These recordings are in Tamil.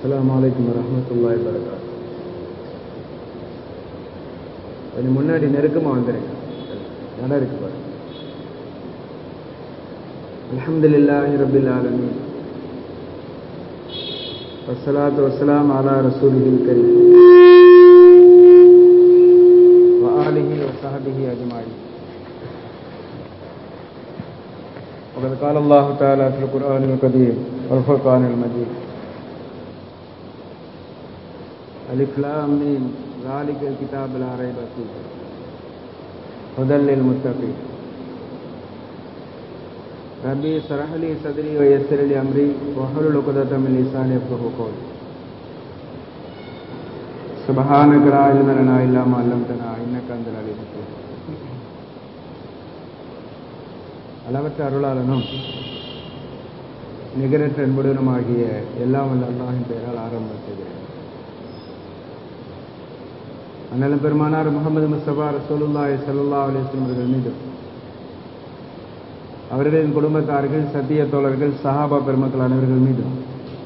அஸ்ஸலாமு அலைக்கும் வரஹ்மத்துல்லாஹி வபரகாத்துஹு. கொஞ்சம் முன்னாடி நெருக்கமாக வந்துடுங்க, இடம் இருக்கு பாருங்க. அல்ஹம்துலில்லாஹி ரப்பில் ஆலமீன், வஸ்ஸலாத்து வஸ்ஸலாமு அலா ரசூலிஹில் கரீம் வ ஆலிஹி வ ஸஹ்பிஹி அஜ்மஈன். وقد قال الله تعالى في القرآن القديم والفرقان المجيد: ألف لام ميم ذلك الكتاب لا ريب فيه هدى للمتقين ربي اشرح لي صدري ويسر لي أمري واحلل عقدة من لساني يفقهوا قولي سبحانك لا علم لنا إلا ما علمتنا إنك أنت العليم الحكيم. அளவற்ற அருளாளனும் நிகரற்ற அன்புடனுமாகிய எல்லாம் வல்ல அல்லாஹ்வின் பெயரால் ஆரம்பம் செய்கிறேன். அண்ணல் பெருமானார் முஹம்மது முஸ்தபா ரசூலுல்லாஹி ஸல்லல்லாஹு அலைஹி வஸல்லம் அவர்கள் மீதும் அவர்களின் குடும்பத்தார்கள், சத்திய தோழர்கள், சஹாபா பெருமக்கள் அனைவர்கள் மீதும்,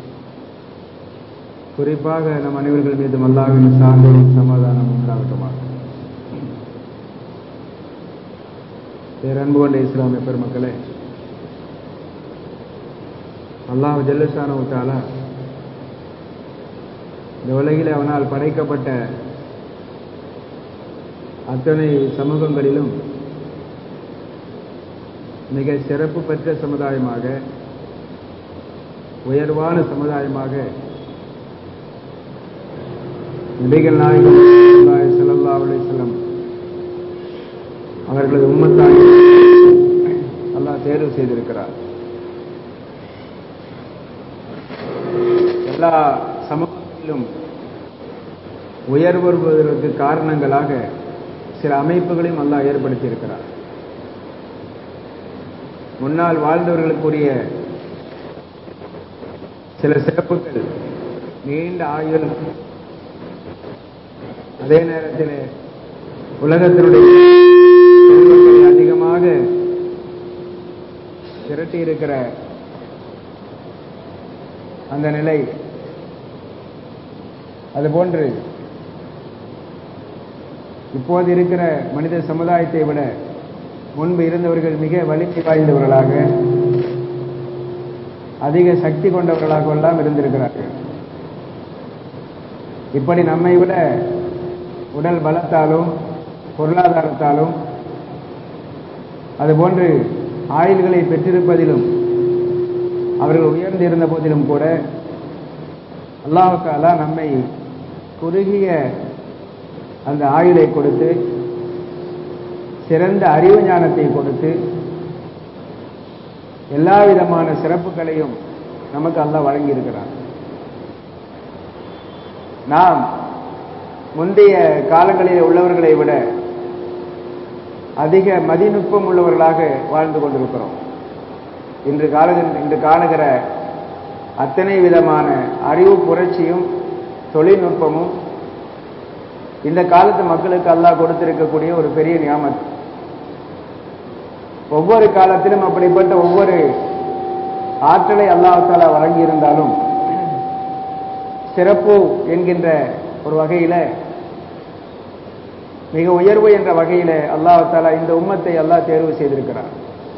குறிப்பாக நம் அனைவர்கள் மீதும் அல்லாஹ்வின் சாந்தியும் சமாதானம் உண்டாகட்டுமாக. பேரன்பு கொண்ட இஸ்லாமிய பெருமக்களே, அல்லாஹ் ஜல்ல ஷானஹு தஆலா இந்த உலகிலே அவனால் படைக்கப்பட்ட அத்தனை சமூகங்களிலும் மிக சிறப்பு பெற்ற சமுதாயமாக, உயர்வான சமுதாயமாக நபிகள் நாயகம் ஸல்லல்லாஹு அலைஹி வஸல்லம் அவர்களது உம்மத்தாக அல்லாஹ் தேர்வு செய்திருக்கிறார். எல்லா சமூகங்களிலும் உயர்வு வருவதற்கு காரணங்களாக சில அமைப்புகளையும் அல்லாஹ் ஏற்படுத்தியிருக்கிறார். முன்னால் வாழ்ந்தவர்களுக்குரிய சில சிறப்புகள், நீண்ட ஆயுள், அதே நேரத்தில் உலகத்தினுடைய செல்வங்களை அதிகமாக திரட்டி இருக்கிற அந்த நிலை, அதுபோன்று இப்போது இருக்கிற மனித சமுதாயத்தை விட முன்பு இருந்தவர்கள் மிக வலிமை வாய்ந்தவர்களாக, அதிக சக்தி கொண்டவர்களாக எல்லாம் இருந்திருக்கிறார்கள். இப்படி நம்மை விட உடல் பலத்தாலும் பொருளாதாரத்தாலும் அதுபோன்று ஆயுள்களை பெற்றிருப்பதிலும் அவர்கள் உயர்ந்திருந்த போதிலும் கூட அல்லாஹ் தஆலா நம்மை குறுகிய அந்த ஆயுளை கொடுத்து, சிறந்த அறிவு ஞானத்தை கொடுத்து, எல்லா விதமான சிறப்புகளையும் நமக்கு அல்லாஹ் வழங்கியிருக்கிறார். நாம் முந்தைய காலங்களில் உள்ளவர்களை விட அதிக மதிநுட்பம் உள்ளவர்களாக வாழ்ந்து கொண்டிருக்கிறோம். இன்று காணுகிற அத்தனை விதமான அறிவு புரட்சியும் தொழில்நுட்பமும் இந்த காலத்து மக்களுக்கு அல்லாஹ் கொடுத்திருக்கக்கூடிய ஒரு பெரிய நியாமத். ஒவ்வொரு காலத்திலும் அப்படிப்பட்ட ஒவ்வொரு ஆற்றலை அல்லாஹ் தஆலா வழங்கியிருந்தாலும், சிறப்பு என்கின்ற ஒரு வகையில, மிக உயர்வு என்ற வகையில அல்லாஹ் தஆலா இந்த உம்மத்தை அல்லாஹ் தேர்வு செய்திருக்கிறார்.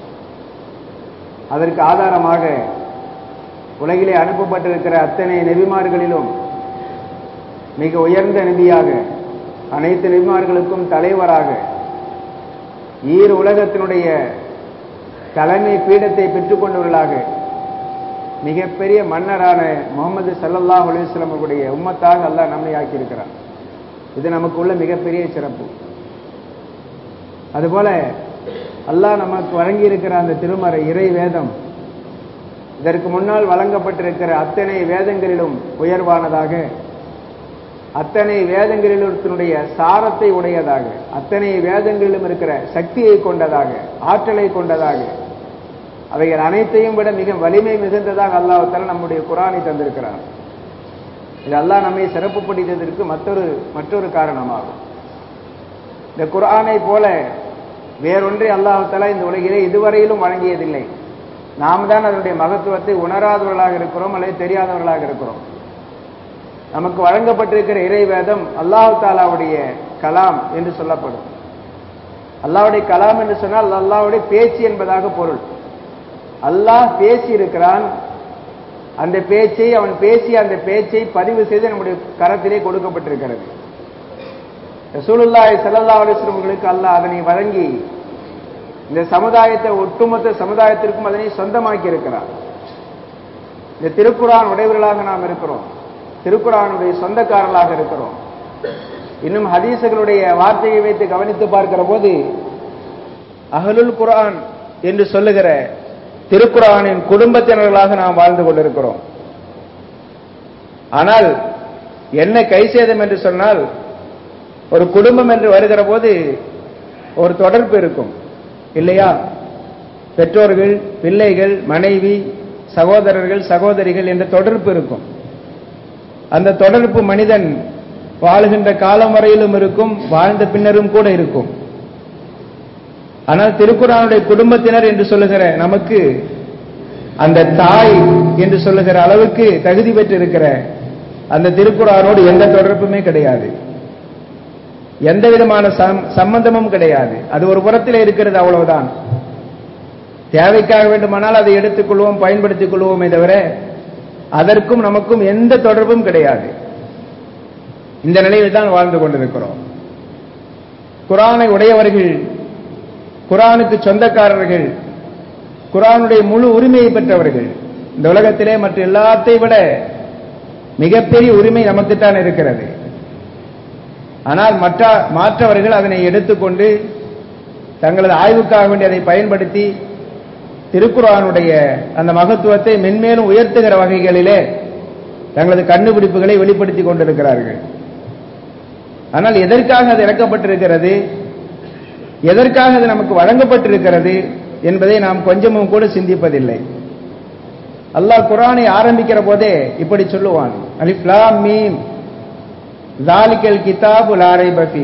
அதற்கு ஆதாரமாக உலகிலே அனுப்பப்பட்டிருக்கிற அத்தனை நபிமார்களிலும் மிக உயர்ந்த நபியாக, அனைத்து நபிமார்களுக்கும் தலைவராக, ஈர் உலகத்தினுடைய தலைமை பீடத்தை பெற்றுக் கொண்டவர்களாக மிகப்பெரிய மன்னரான முஹம்மது ஸல்லல்லாஹு அலைஹி வஸல்லம் அவருடைய உம்மத்தாக அல்லாஹ் நம்மை ஆக்கியிருக்கிறார். இது நமக்கு உள்ள மிகப்பெரிய சிறப்பு. அதுபோல அல்லாஹ் நமக்கு வழங்கியிருக்கிற அந்த திருமறை இறை வேதம், இதற்கு முன்னால் வழங்கப்பட்டிருக்கிற அத்தனை வேதங்களிலும் உயர்வானதாக, அத்தனை வேதங்களிலுடைய சாரத்தை உடையதாக, அத்தனை வேதங்களிலும் இருக்கிற சக்தியை கொண்டதாக, ஆற்றலை கொண்டதாக, அவைகள் அனைத்தையும் விட மிக வலிமை மிகுந்ததாக அல்லாஹ் தஆலா நம்முடைய குர்ஆனை தந்திருக்கிறார். இது அல்லாஹ் நம்மை சிறப்புப்படுத்தியதற்கு மற்றொரு காரணமாகும். இந்த குர்ஆனை போல வேறொன்றை அல்லாஹ் தஆலா இந்த உலகிலே இதுவரையிலும் வழங்கியதில்லை. நாம் தான் அதனுடைய மகத்துவத்தை உணராதவர்களாக இருக்கிறோம் அல்லது தெரியாதவர்களாக இருக்கிறோம். நமக்கு வழங்கப்பட்டிருக்கிற இறை வேதம் அல்லாஹ் தஆலாவுடைய கலாம் என்று சொல்லப்படும். அல்லாஹ்வுடைய கலாம் என்று சொன்னால் அல்லாஹ்வுடைய பேச்சு என்பதாக பொருள். அல்லாஹ் பேசி இருக்கிறான். அந்த பேச்சை அவன் பேசிய அந்த பேச்சை பதிவு செய்து நம்முடைய கரத்திலே கொடுக்கப்பட்டிருக்கிறது. ரசூலுல்லாஹி ஸல்லல்லாஹு அலைஹி வஸல்லம் அவர்களுக்கு அல்லாஹ் அதனை வழங்கி இந்த சமுதாயத்தை ஒட்டுமொத்த சமுதாயத்திற்கும் அதனை சொந்தமாக்கி இருக்கிறார். இந்த திருக்குர்ஆன் உடையவர்களாக நாம் இருக்கிறோம். திருக்குர்ஆனுடைய சொந்தக்காரர்களாக இருக்கிறோம். இன்னும் ஹதீஸ்களுடைய வார்த்தையை வைத்து கவனித்து பார்க்கிற போது அஹ்லுல் குர்ஆன் என்று சொல்லுகிற திருக்குர்ஆனின் குடும்பத்தினர்களாக நாம் வாழ்ந்து கொண்டிருக்கிறோம். ஆனால் என்ன கைசேதம் என்று சொன்னால், ஒரு குடும்பம் என்று வருகிற போது ஒரு தொடர்பு இருக்கும் இல்லையா? பெற்றோர்கள், பிள்ளைகள், மனைவி, சகோதரர்கள், சகோதரிகள் என்ற தொடர்பு இருக்கும். அந்த தொடர்பு மனிதன் வாழுகின்ற காலம் வரையிலும் இருக்கும், வாழ்ந்த பின்னரும் கூட இருக்கும். ஆனால் திருக்குர்ஆனுடைய குடும்பத்தினர் என்று சொல்லுகிற நமக்கு அந்த தாய் என்று சொல்லுகிற அளவுக்கு தகுதி பெற்றிருக்கிற அந்த திருக்குர்ஆனோடு எந்த தொடர்புமே கிடையாது, எந்த விதமான சம்பந்தமும் கிடையாது. அது ஒரு புறத்தில் இருக்கிறது, அவ்வளவுதான். தேவைக்காக வேண்டுமானால் அதை எடுத்துக்கொள்வோம், பயன்படுத்திக் கொள்வோமே தவிர அதற்கும் நமக்கும் எந்த தொடர்பும் கிடையாது. இந்த நிலையில் தான் வாழ்ந்து கொண்டிருக்கிறோம். குர்ஆனை உடையவர்கள், குர்ஆனுக்கு சொந்தக்காரர்கள், குர்ஆனுடைய முழு உரிமையை பெற்றவர்கள். இந்த உலகத்திலே மற்ற எல்லாத்தை விட மிகப்பெரிய உரிமை நமக்குத்தான் இருக்கிறது. ஆனால் மற்றவர்கள் அதனை எடுத்துக்கொண்டு தங்களது ஆய்வுக்காக வேண்டி அதை பயன்படுத்தி திருக்குர்ஆனுடைய அந்த மகத்துவத்தை மென்மேலும் உயர்த்துகிற வகைகளிலே தங்களது கண்டுபிடிப்புகளை வெளிப்படுத்திக் கொண்டிருக்கிறார்கள். ஆனால் எதற்காக அது இறக்கப்பட்டிருக்கிறது, எதற்காக அது நமக்கு வழங்கப்பட்டிருக்கிறது என்பதை நாம் கொஞ்சமும் கூட சிந்திப்பதில்லை. அல்லாஹ் குர்ஆனை ஆரம்பிக்கிற போதே இப்படி சொல்லுவான், அலிஃப் லாம் மீம் ஸாலிகல் கிதாபு லா ரைப ஃபீ.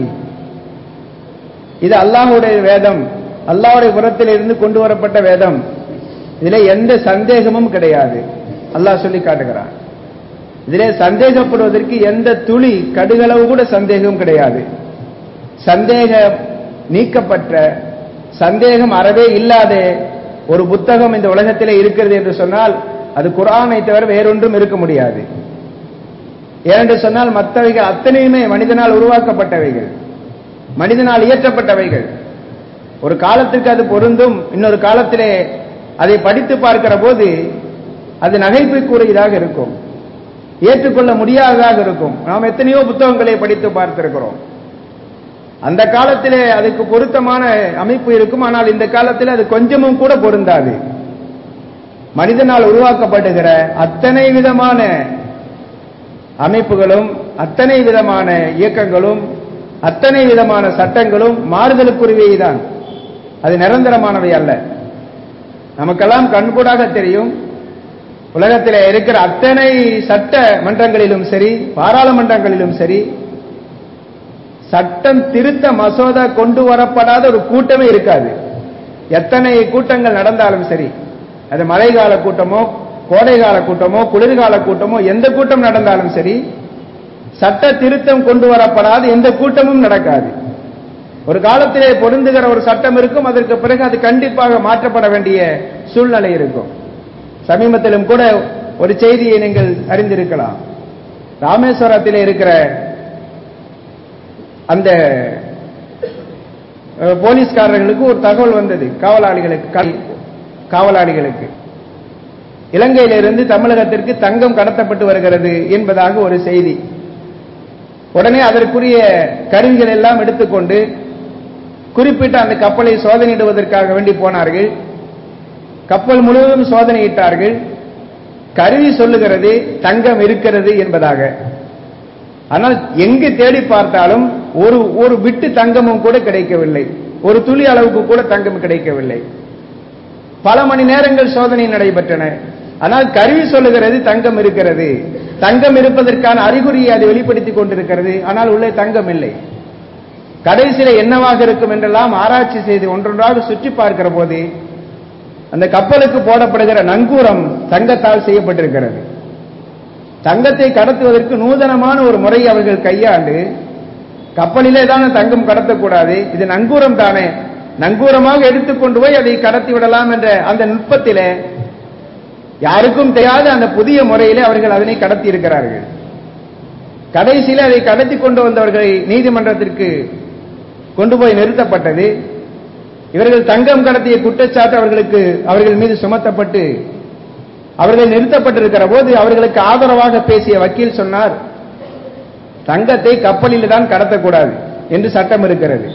இது அல்லாஹ்வுடைய வேதம், அல்லாஹ்வுடைய புறத்தில் இருந்து கொண்டு வரப்பட்ட வேதம், இதிலே எந்த சந்தேகமும் கிடையாது. அல்லாஹ் சொல்லி காட்டுகிறான். இதிலே சந்தேகப்படுவதற்கு எந்த துளி கடுகளவு கூட சந்தேகம் கிடையாது. சந்தேகம் நீக்கப்பட்ட, சந்தேகம் அறவே இல்லாத ஒரு புத்தகம் இந்த உலகத்திலே இருக்கிறது என்று சொன்னால் அது குர்ஆனை தவிர வேறொன்றும் இருக்க முடியாது. ஏனென்று சொன்னால் மற்றவைகள் அத்தனையுமே மனிதனால் உருவாக்கப்பட்டவைகள், மனிதனால் இயற்றப்பட்டவைகள். ஒரு காலத்திற்கு அது பொருந்தும், இன்னொரு காலத்திலே அதை படித்து பார்க்கிற போது அது நகைப்புக்குரியதாக இருக்கும், ஏற்றுக்கொள்ள முடியாததாக இருக்கும். நாம் எத்தனையோ புத்தகங்களை படித்து பார்த்திருக்கிறோம். அந்த காலத்திலே அதுக்கு பொருத்தமான அமைப்பு இருக்கும், ஆனால் இந்த காலத்தில் அது கொஞ்சமும் கூட பொருந்தாது. மனிதனால் உருவாக்கப்படுகிற அத்தனை விதமான அமைப்புகளும், அத்தனை விதமான இயக்கங்களும், அத்தனை விதமான சட்டங்களும் மாறுதலுக்குரியவை தான், அது நிரந்தரமானவை அல்ல. நமக்கெல்லாம் கண்கூடாக தெரியும், உலகத்தில் இருக்கிற அத்தனை சட்ட மன்றங்களிலும் சரி, பாராளுமன்றங்களிலும் சரி, சட்டம் திருத்த மசோதா கொண்டு வரப்படாத ஒரு கூட்டமே இருக்காது. எத்தனை கூட்டங்கள் நடந்தாலும் சரி, அது மழைக்கால கூட்டமோ, கோடைகால கூட்டமோ, குளிர்கால கூட்டமோ, எந்த கூட்டம் நடந்தாலும் சரி, சட்ட திருத்தம் கொண்டு வரப்படாத எந்த கூட்டமும் நடக்காது. ஒரு காலத்திலே பொருந்துகிற ஒரு சட்டம் இருக்கும், அதற்கு பிறகு அது கண்டிப்பாக மாற்றப்பட வேண்டிய சூழ்நிலை இருக்கும். சமீபத்திலும் கூட ஒரு செய்தியை நீங்கள் அறிந்திருக்கலாம். ராமேஸ்வரத்திலே இருக்கிற அந்த போலீஸ்காரர்களுக்கு ஒரு தகவல் வந்தது, காவலாளிகளுக்கு இலங்கையிலிருந்து தமிழகத்திற்கு தங்கம் கடத்தப்பட்டு வருகிறது என்பதாக ஒரு செய்தி. உடனே அதற்குரிய கருவிகள் எல்லாம் எடுத்துக்கொண்டு குறிப்பிட்ட அந்த கப்பலை சோதனையிடுவதற்காக வேண்டி போனார்கள். கப்பல் முழுவதும் சோதனையிட்டார்கள். கருவி சொல்லுகிறது தங்கம் இருக்கிறது என்பதாக. ஆனால் எங்கு தேடி பார்த்தாலும் ஒரு விட்டு தங்கமும் கூட கிடைக்கவில்லை, ஒரு துளி அளவுக்கு கூட தங்கம் கிடைக்கவில்லை. பல மணி நேரங்கள் சோதனை நடைபெற்றன. ஆனால் கருவி சொல்லுகிறது தங்கம் இருக்கிறது, தங்கம் இருப்பதற்கான அறிகுறியை அது வெளிப்படுத்திக் கொண்டிருக்கிறது, ஆனால் உள்ளே தங்கம் இல்லை. கடைசியில என்னவாக இருக்கும் என்றெல்லாம் ஆராய்ச்சி செய்து ஒன்றொன்றாக சுற்றி பார்க்கிற போது அந்த கப்பலுக்கு போடப்படுகிற நங்கூரம் தங்கத்தால் செய்யப்பட்டிருக்கிறது. தங்கத்தை கடத்துவதற்கு நூதனமான ஒரு முறையை அவர்கள் கையாண்டு, கப்பலிலே தானே தங்கம் கடத்தக்கூடாது, இது நங்கூரம் தானே, நங்கூரமாக எடுத்துக்கொண்டு போய் அதை கடத்தி விடலாம் என்ற அந்த நுட்பத்திலே யாருக்கும் தெரியாத அந்த புதிய முறையிலே அவர்கள் அதனை கடத்தி இருக்கிறார்கள். கடைசியில அதை கடத்தி கொண்டு வந்தவர்களை நீதிமன்றத்திற்கு கொண்டு போய் நிறுத்தப்பட்டது. இவர்கள் தங்கம் கடத்திய குற்றச்சாட்டு அவர்கள் மீது சுமத்தப்பட்டு அவர்கள் நிறுத்தப்பட்டிருக்கிற போது அவர்களுக்கு ஆதரவாக பேசிய வக்கீல் சொன்னார், தங்கத்தை கப்பலில் தான் கடத்தக்கூடாது என்று சட்டம் இருக்கிறது.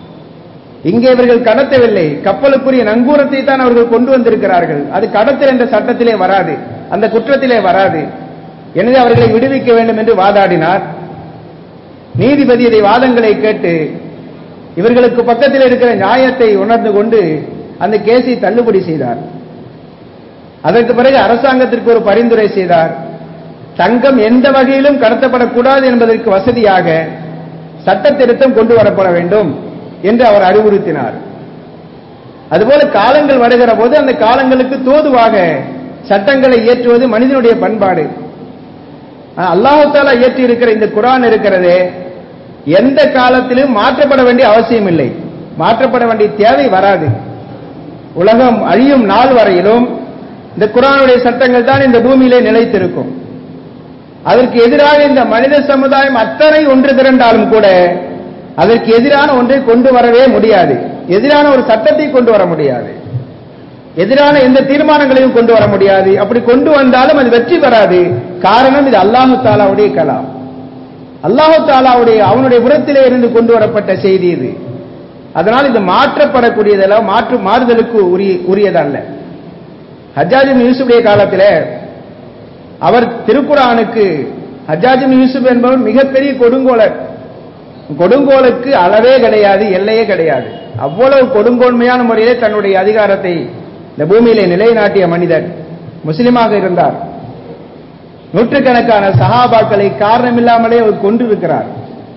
இங்கே இவர்கள் கடத்தவில்லை, கப்பலுக்குரிய நங்கூரத்தை தான் அவர்கள் கொண்டு வந்திருக்கிறார்கள். அது கடத்தல் என்ற சட்டத்திலே வராது, அந்த குற்றத்திலே வராது. எனவே அவர்களை விடுவிக்க வேண்டும் என்று வாதாடினார். நீதிபதி இதை வாதங்களை கேட்டு இவர்களுக்கு பக்கத்தில் இருக்கிற நியாயத்தை உணர்ந்து கொண்டு அந்த கேஸை தள்ளுபடி செய்தார். அதற்கு பிறகு அரசாங்கத்திற்கு ஒரு பரிந்துரை செய்தார். தங்கம் எந்த வகையிலும் கடத்தப்படக்கூடாது என்பதற்கு வசதியாக சட்ட திருத்தம் கொண்டு வரப்பட வேண்டும் என்று அவர் அறிவுறுத்தினார். அதுபோல காலங்கள் வருகிற போது அந்த காலங்களுக்கு தோதுவாக சட்டங்களை இயற்றுவது மனிதனுடைய பண்பாடு. அல்லாஹ் தஆலா இயற்றி இருக்கிற இந்த குர்ஆன் இருக்கிறதே, எந்த காலத்திலும் மாற்றப்பட வேண்டிய அவசியம் இல்லை, மாற்றப்பட வேண்டிய தேவை வராது. உலகம் அழியும் நாள் வரையிலும் இந்த குர்ஆனுடைய சட்டங்கள் தான் இந்த பூமியிலே நிலைத்திருக்கும். அதற்கு எதிராக இந்த மனித சமுதாயம் அத்தனை ஒன்று திரண்டாலும் கூட அதற்கு எதிரான ஒன்றை கொண்டு வரவே முடியாது, எதிரான ஒரு சட்டத்தை கொண்டு வர முடியாது, எதிரான எந்த தீர்மானங்களையும் கொண்டு வர முடியாது. அப்படி கொண்டு வந்தாலும் அது வெற்றி பெறாது. காரணம், இது அல்லாஹ் தஆலாவுடைய கலாம், அல்லாஹ் தஆலாவுடைய அவனுடைய புறத்திலே இருந்து கொண்டு வரப்பட்ட செய்தி இது. அதனால் இது மாற்றப்படக்கூடியதல்ல, மாறுதலுக்கு உரியதல்ல. ஹஜ்ஜாஜ் இப்னு யூசுஃபுடைய காலத்திலே அவர் திருக்குர்ஆனுக்கு, ஹஜ்ஜாஜ் இப்னு யூசுஃப் என்பவர் மிகப்பெரிய கொடுங்கோலர், கொடுங்கோலுக்கு அளவே கிடையாது, எல்லையே கிடையாது. அவ்வளவு கொடுங்கோன்மையான முறையிலே தன்னுடைய அதிகாரத்தை இந்த பூமியிலே நிலைநாட்டிய மனிதர், முஸ்லிமாக இருந்தார். நூற்றுக்கணக்கான சஹாபாக்களை காரணமில்லாமலே அவர் கொன்றிருக்கிறார்.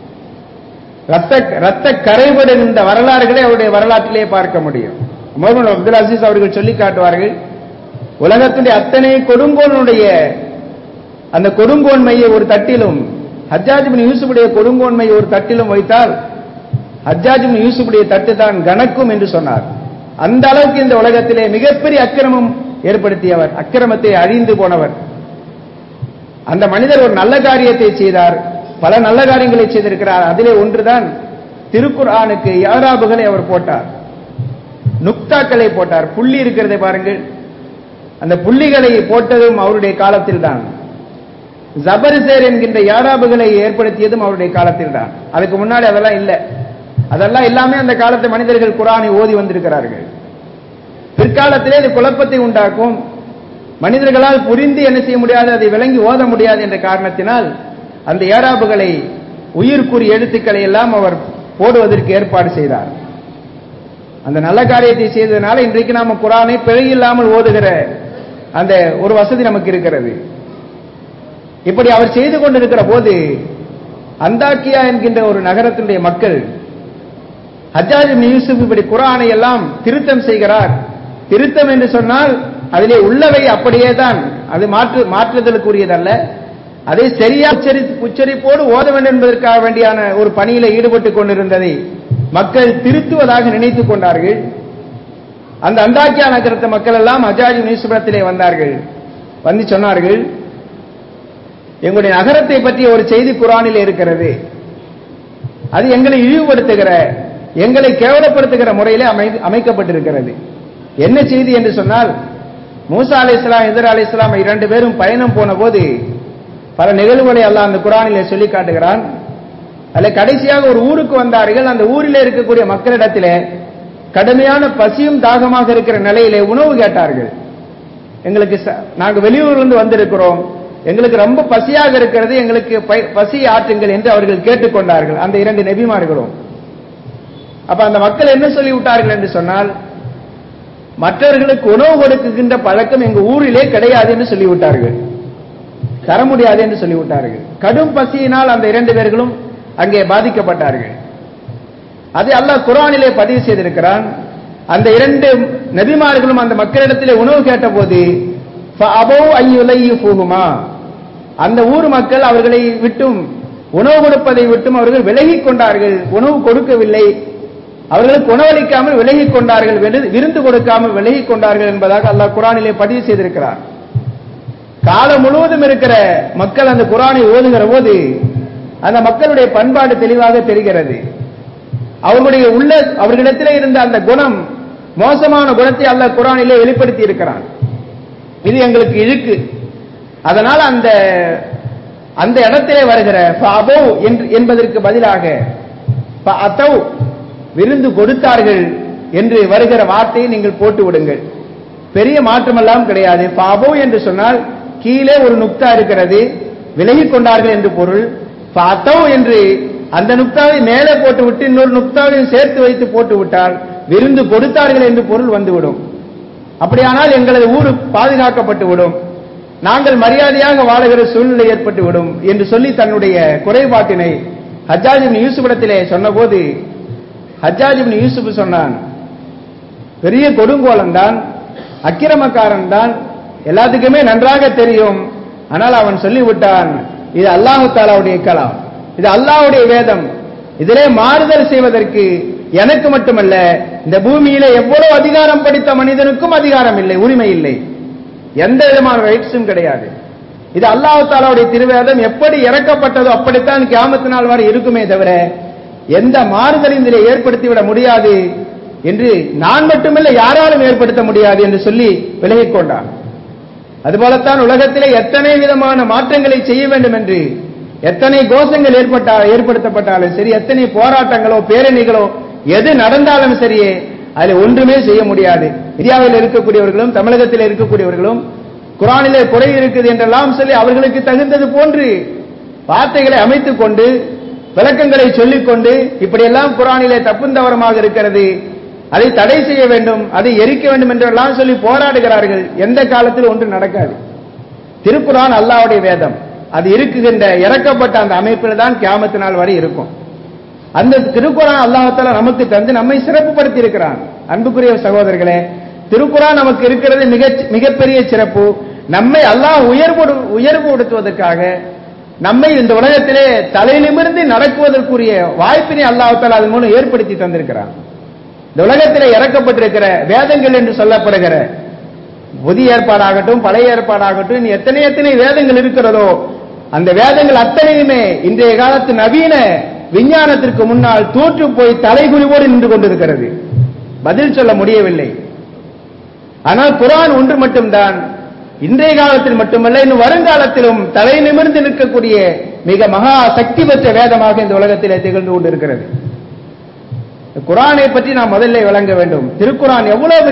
ரத்த கரைபடும் இந்த வரலாறுகளை அவருடைய வரலாற்றிலே பார்க்க முடியும். உமர் இப்னு அப்துல் அசீஸ் அவர்கள் சொல்லி காட்டுவார்கள், உலகத்துடைய அத்தனை கொடுங்கோனுடைய அந்த கொடுங்கோன்மையை ஒரு தட்டிலும், ஹஜ்ஜாஜ் இப்னு யூசுஃபுடைய கொடுங்கோன்மையை ஒரு தட்டிலும் வைத்தால் ஹஜ்ஜாஜ் இப்னு யூசுஃபுடைய தட்டு தான் கணக்கும் என்று சொன்னார். அந்த அளவுக்கு இந்த உலகத்திலே மிகப்பெரிய அக்கிரமம் ஏற்படுத்தியவர், அக்கிரமத்தை அழிந்து போனவர். அந்த மனிதர் ஒரு நல்ல காரியத்தை செய்தார், பல நல்ல காரியங்களை செய்திருக்கிறார். அதிலே ஒன்றுதான் திருக்குர்ஆனுக்கு யாராபுகளை அவர் போட்டார், நுக்தாக்களை போட்டார். புள்ளி இருக்கிறதை பாருங்கள், அந்த புள்ளிகளை போட்டதும் அவருடைய காலத்தில் தான். ஜபர்சேர் என்கின்ற யாராபுகளை ஏற்படுத்தியதும் அவருடைய காலத்தில் தான். அதுக்கு முன்னாடி அதெல்லாம் இல்லை. அதெல்லாம் எல்லாமே அந்த காலத்து மனிதர்கள் குர்ஆனை ஓதி வந்திருக்கிறார்கள். பிற்காலத்திலே இது குழப்பத்தை உண்டாக்கும், மனிதர்களால் புரிந்து என்ன செய்ய முடியாது, அதை விளங்கி ஓத முடியாது என்ற காரணத்தினால் அந்த ஏராபுகளை, உயிர்க்குரிய எழுத்துக்களை எல்லாம் அவர் போடுவதற்கு ஏற்பாடு செய்தார். அந்த நல்ல காரியத்தை செய்ததனால இன்றைக்கு நாம குர்ஆனை பிழையில்லாமல் ஓதுகிற அந்த ஒரு வசதி நமக்கு இருக்கிறது. இப்படி அவர் செய்து கொண்டிருக்கிற போது அந்தாக்கியா என்கின்ற ஒரு நகரத்தினுடைய மக்கள், ஹஜ்ஜாஜ் இப்னு யூசுஃப் இப்படி குர்ஆனை எல்லாம் திருத்தம் செய்கிறார். திருத்தம் என்று சொன்னால் அதிலே உள்ளவை அப்படியே தான், அது மாற்றுதலுக்குரியதல்ல. அதை சரியா உச்சரிப்போடு ஓத வேண்டும் என்பதற்காக வேண்டியான ஒரு பணியில ஈடுபட்டுக் கொண்டிருந்ததை மக்கள் திருத்துவதாக நினைத்துக் கொண்டார்கள். அந்த அந்தாக்கியா நகரத்து மக்கள் எல்லாம் ஹஜ்ஜாஜ் இப்னு யூசுஃபிடத்திலே வந்தார்கள். வந்து சொன்னார்கள், எங்களுடைய நகரத்தை பற்றிய ஒரு செய்தி குர்ஆனில் இருக்கிறது, அது எங்களை இழிவுபடுத்துகிற, எங்களை கேவலப்படுத்துகிற முறையிலே அமைக்கப்பட்டிருக்கிறது. என்ன செய்தி என்று சொன்னால், மூசா அலைஹிஸ்ஸலாம், ஹிதர் அலைஹிஸ்ஸலாம் இரண்டு பேரும் பயணம் போன போது பல நிகழ்வுகளை அல்லாஹ் அந்த குர்ஆனிலே சொல்லி காட்டுகிறான். அதில் கடைசியாக ஒரு ஊருக்கு வந்தார்கள். அந்த ஊரிலே இருக்கக்கூடிய மக்களிடத்திலே கடுமையான பசியும் தாகமாக இருக்கிற நிலையிலே உணவு கேட்டார்கள். நாங்கள் வெளியூரிலிருந்து வந்திருக்கிறோம், எங்களுக்கு ரொம்ப பசியாக இருக்கிறது, எங்களுக்கு பசி ஆற்றுங்கள் என்று அவர்கள் கேட்டுக்கொண்டார்கள், அந்த இரண்டு நபிமார்களும். அப்ப அந்த மக்கள் என்ன சொல்லி விட்டார்கள் என்று சொன்னால், மற்றவர்களுக்கு உணவு கொடுக்கின்ற பழக்கம் எங்க ஊரிலே கிடையாது என்று சொல்லிவிட்டார்கள், தர முடியாது என்று சொல்லிவிட்டார்கள். கடும் பசியினால் அந்த இரண்டு பேர்களும் அங்கே பாதிக்கப்பட்டார்கள். அதை அல்லாஹ் குர்ஆனிலே பதிவு செய்திருக்கிறான். அந்த இரண்டு நபிமார்களும் அந்த மக்களிடத்திலே உணவு கேட்ட போது அந்த ஊர் மக்கள் அவர்களை விட்டும் உணவு கொடுப்பதை விட்டும் அவர்கள் விலகிக் கொண்டார்கள். உணவு கொடுக்கவில்லை, அவர்களுக்கு உணவளிக்காமல் விலகிக் கொண்டார்கள், விருந்து கொடுக்காமல் விலகிக் கொண்டார்கள் என்பதாக அல்லாஹ் குர்ஆனிலே பதிவு செய்திருக்கிறார். காலம் முழுவதும் இருக்கிற மக்கள் அந்த குர்ஆனை ஓதுகிற போது அந்த மக்களுடைய பண்பாடு தெளிவாக தெரிகிறது. அவர்களிடத்திலே இருந்த அந்த குணம், மோசமான குணத்தை அல்லாஹ் குர்ஆனிலே வெளிப்படுத்தி இருக்கிறான். இது எங்களுக்கு இழுக்கு. அதனால் அந்த இடத்திலே வருகிற ஃபஅபௌ என்பதற்கு பதிலாக ஃபஅதௌ விருந்து கொடுத்தார்கள் என்று வருகிற வார்த்தையை நீங்கள் போட்டு விடுங்கள். பெரிய மாற்றமெல்லாம் கிடையாது. ஃபஅபௌ என்று சொன்னால் கீழே ஒரு நுக்தா இருக்கிறது, விலகிக் கொண்டார்கள் என்று பொருள். ஃபஅதௌ என்று அந்த நுக்தாவை மேலே போட்டு விட்டு இன்னொரு நுக்தாவையும் சேர்த்து வைத்து போட்டு விட்டால் விருந்து கொடுத்தார்கள் என்று பொருள் வந்துவிடும். அப்படியானால் எங்களது ஊர் பாதுகாக்கப்பட்டு விடும், நாங்கள் மரியாதையாக வாழுகிற சூழ்நிலை ஏற்பட்டு விடும் என்று சொல்லி தன்னுடைய குறைபாட்டினை ஹஜ்ஜாஜ் இப்னு யூசுஃபிடத்திலே சொன்னபோது ஹஜ்ஜாஜ் இப்னு யூசுஃப் சொன்னான், பெரிய கொடுங்கோலன் தான், அக்கிரமக்காரன் தான், எல்லாத்துக்குமே நன்றாக தெரியும். ஆனால் அவன் சொல்லிவிட்டான், இது அல்லாஹ் தஆலாவுடைய கலாம், இது அல்லாஹ்வுடைய வேதம், இதிலே மாறுதல் செய்வதற்கு எனக்கு மட்டுமல்ல இந்த பூமியிலே எவ்வளவு அதிகாரம் படித்த மனிதனுக்கும் அதிகாரம் இல்லை, உரிமை இல்லை, எந்த விதமான ரைட்ஸும் கிடையாது. இது அல்லாஹ் தஆலாவுடைய திருவேதம், எப்படி இறக்கப்பட்டதோ அப்படித்தான் கியாமத் நாள் வரை இருக்குமே தவிர எந்த மாறுதலையும் இதிலே ஏற்படுத்திவிட முடியாது என்று நான் மட்டுமல்ல யாராலும் ஏற்படுத்த முடியாது என்று சொல்லி விலகிக் கொண்டான். அதுபோலத்தான் உலகத்திலே எத்தனை விதமான மாற்றங்களை செய்ய வேண்டும் என்று எத்தனை கோஷங்கள் ஏற்படுத்தப்பட்டாலும் சரி, எத்தனை போராட்டங்களோ பேரணிகளோ எது நடந்தாலும் சரியே அதில் ஒன்றுமே செய்ய முடியாது. இந்தியாவில் இருக்கக்கூடியவர்களும் தமிழகத்தில் இருக்கக்கூடியவர்களும் குர்ஆனிலே குறை இருக்குது என்றெல்லாம் சொல்லி அவர்களுக்கு தகுந்தது போன்று வார்த்தைகளை அமைத்துக் கொண்டு விளக்கங்களை சொல்லிக்கொண்டு இப்படியெல்லாம் குர்ஆனிலே தப்புந்தவரமாக இருக்கிறது, அதை தடை செய்ய வேண்டும், அதை எரிக்க வேண்டும் என்றெல்லாம் சொல்லி போராடுகிறார்கள். எந்த காலத்தில் ஒன்று நடக்காது. திருக்குர்ஆன் அல்லாஹ்வுடைய வேதம், அது இருக்குகின்ற இறக்கப்பட்ட அந்த அமைப்பில் தான் கியாமத் நாள் வரை இருக்கும். அந்த திருக்குர்ஆன் அல்லாஹ் தஆலா நமக்கு தந்து நம்மை சிறப்புப்படுத்தி இருக்கிறான். அன்புக்குரிய சகோதரர்களே, திருக்குர்ஆன் நமக்கு இருக்கிறது மிகப்பெரிய சிறப்பு. நம்மை அல்லாஹ் உயர்வுபடுத்துவதற்காக, நம்மை இந்த உலகத்திலே தலை நிமிர்ந்து நடக்குவதற்குரிய வாய்ப்பினை அல்லாஹ் தஆலா அதன் மூலம் ஏற்படுத்தி தந்திருக்கிறான். இந்த உலகத்திலே இறக்கப்பட்டிருக்கிற வேதங்கள் என்று சொல்லப்படுகிற புதிய ஏற்பாடாகட்டும் பழைய ஏற்பாடாகட்டும் எத்தனை வேதங்கள் இருக்கிறதோ அந்த வேதங்கள் அத்தனையுமே இன்றைய காலத்து நவீன விஞ்ஞானத்திற்கு முன்னால் தோற்று போய் தலைகுனிவோடு நின்று கொண்டிருக்கிறது, பதில் சொல்ல முடியவில்லை. ஆனால் குர்ஆன் ஒன்று மட்டும்தான் இன்றைய காலத்தில் மட்டுமல்ல இன்னும் வருங்காலத்திலும் தலை நிமிர்ந்து நிற்கக்கூடிய மிக மகா சக்தி பெற்ற வேதமாக இந்த உலகத்திலே திகழ்ந்து கொண்டிருக்கிறது. குர்ஆனை பற்றி நாம் முதல்ல விளங்க வேண்டும். திருக்குர்ஆன்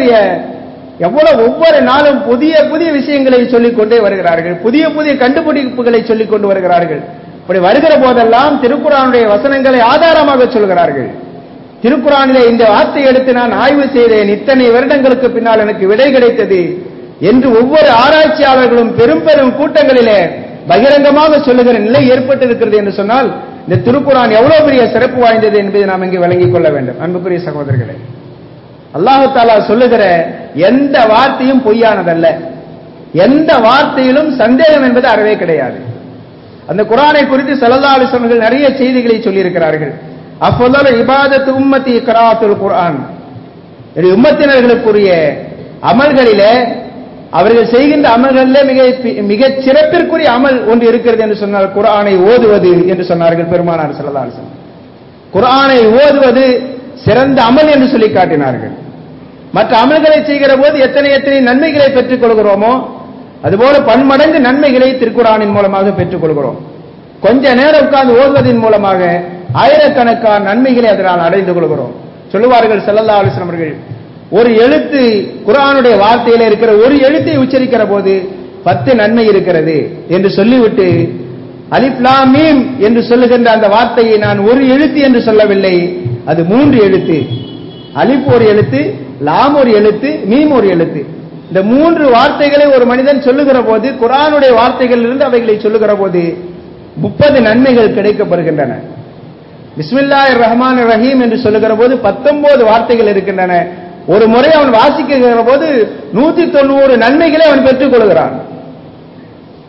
எவ்வளவு ஒவ்வொரு நாளும் புதிய புதிய விஷயங்களை சொல்லிக் கொண்டே வருகிறார்கள், புதிய புதிய கண்டுபிடிப்புகளை சொல்லிக் கொண்டு வருகிறார்கள். அப்படி வருகிற போதெல்லாம் திருக்குர்ஆனுடைய வசனங்களை ஆதாரமாக சொல்கிறார்கள். திருக்குர்ஆனிலே இந்த வார்த்தை எடுத்து நான் ஆய்வு செய்தேன், இத்தனை வருடங்களுக்கு பின்னால் எனக்கு விடை கிடைத்தது என்று ஒவ்வொரு ஆராய்ச்சியாளர்களும் பெரும் பெரும் கூட்டங்களிலே பகிரங்கமாக சொல்லுகிற நிலை ஏற்பட்டிருக்கிறது என்று சொன்னால் இந்த திருக்குர்ஆன் எவ்வளவு பெரிய சிறப்பு வாய்ந்தது என்பதை நாம் இங்கே விளங்கிக் கொள்ள வேண்டும். அன்புக்குரிய சகோதரர்களே, அல்லாஹ் தஆலா சொல்லுகிற எந்த வார்த்தையும் பொய்யானதல்ல, எந்த வார்த்தையிலும் சந்தேகம் என்பது அறவே கிடையாது. அந்த குர்ஆனை குறித்து ஸல்லல்லாஹு அலைஹி வஸல்லம் அவர்கள் நிறைய செய்திகளை சொல்லி இருக்கிறார்கள். அஃதலு இபாதத்து உம்மத்தி கிராஅத்துல் குர்ஆன், உம்மத்தினர்களுக்குரிய அமல்களிலே அவர்கள் செய்கின்ற அமல்களிலே மிக சிறப்பிற்குரிய அமல் ஒன்று இருக்கிறது என்று சொன்னால் குர்ஆனை ஓதுவது என்று சொன்னார்கள் பெருமானார் ஸல்லல்லாஹு அலைஹி வஸல்லம். குர்ஆனை ஓதுவது சிறந்த அமல் என்று சொல்லி காட்டினார்கள். மற்ற அமல்களை செய்கிற போது எத்தனை நன்மைகளை பெற்றுக் கொள்கிறோமோ அதுபோல பன்மடங்கு நன்மைகளை திருக்குர்ஆனின் மூலமாக பெற்றுக் கொள்கிறோம். கொஞ்ச நேரம் உட்கார்ந்து ஓதுவதன் மூலமாக ஆயிரக்கணக்கான நன்மைகளை அதனால் அடைந்து கொள்கிறோம். சொல்லுவார்கள் ஸல்லல்லாஹு அலைஹி வஸல்லம் அவர்கள், ஒரு எழுத்து குர்ஆனுடைய வார்த்தையில இருக்கிற ஒரு எழுத்தை உச்சரிக்கிற போது 10 நன்மை இருக்கிறது என்று சொல்லிவிட்டு அலிஃப் லாம் மீம் என்று சொல்லுகின்ற அந்த வார்த்தையை நான் ஒரு எழுத்து என்று சொல்லவில்லை, அது 3 எழுத்து. அலிஃப் ஒரு எழுத்து, லாம் ஒரு எழுத்து, மீம் ஒரு எழுத்து. இந்த 3 வார்த்தைகளை ஒரு மனிதன் சொல்லுகிற போது குர்ஆனுடைய வார்த்தைகளிலிருந்து அவைகளை சொல்லுகிற போது 30 நன்மைகள் கிடைக்கப்படுகின்றன. பிஸ்மில்லாஹிர் ரஹ்மானிர் ரஹீம் என்று சொல்லுகிற போது 19 வார்த்தைகள் இருக்கின்றன. ஒரு முறை அவன் வாசிக்கிற போது 190 நன்மைகளை அவன் பெற்றுக் கொள்கிறான்.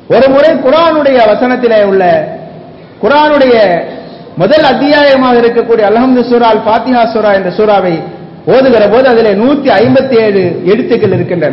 ஒரு முறை குர்ஆனுடைய வசனத்திலே உள்ள குர்ஆனுடைய முதல் அத்தியாயமாக இருக்கக்கூடிய அல்ஹம்து சூரா அல் ஃபாத்திஹா சூரா என்ற சூராவை ஓதுகிற போது அதிலே 157 எழுத்துக்கள் இருக்கின்றன.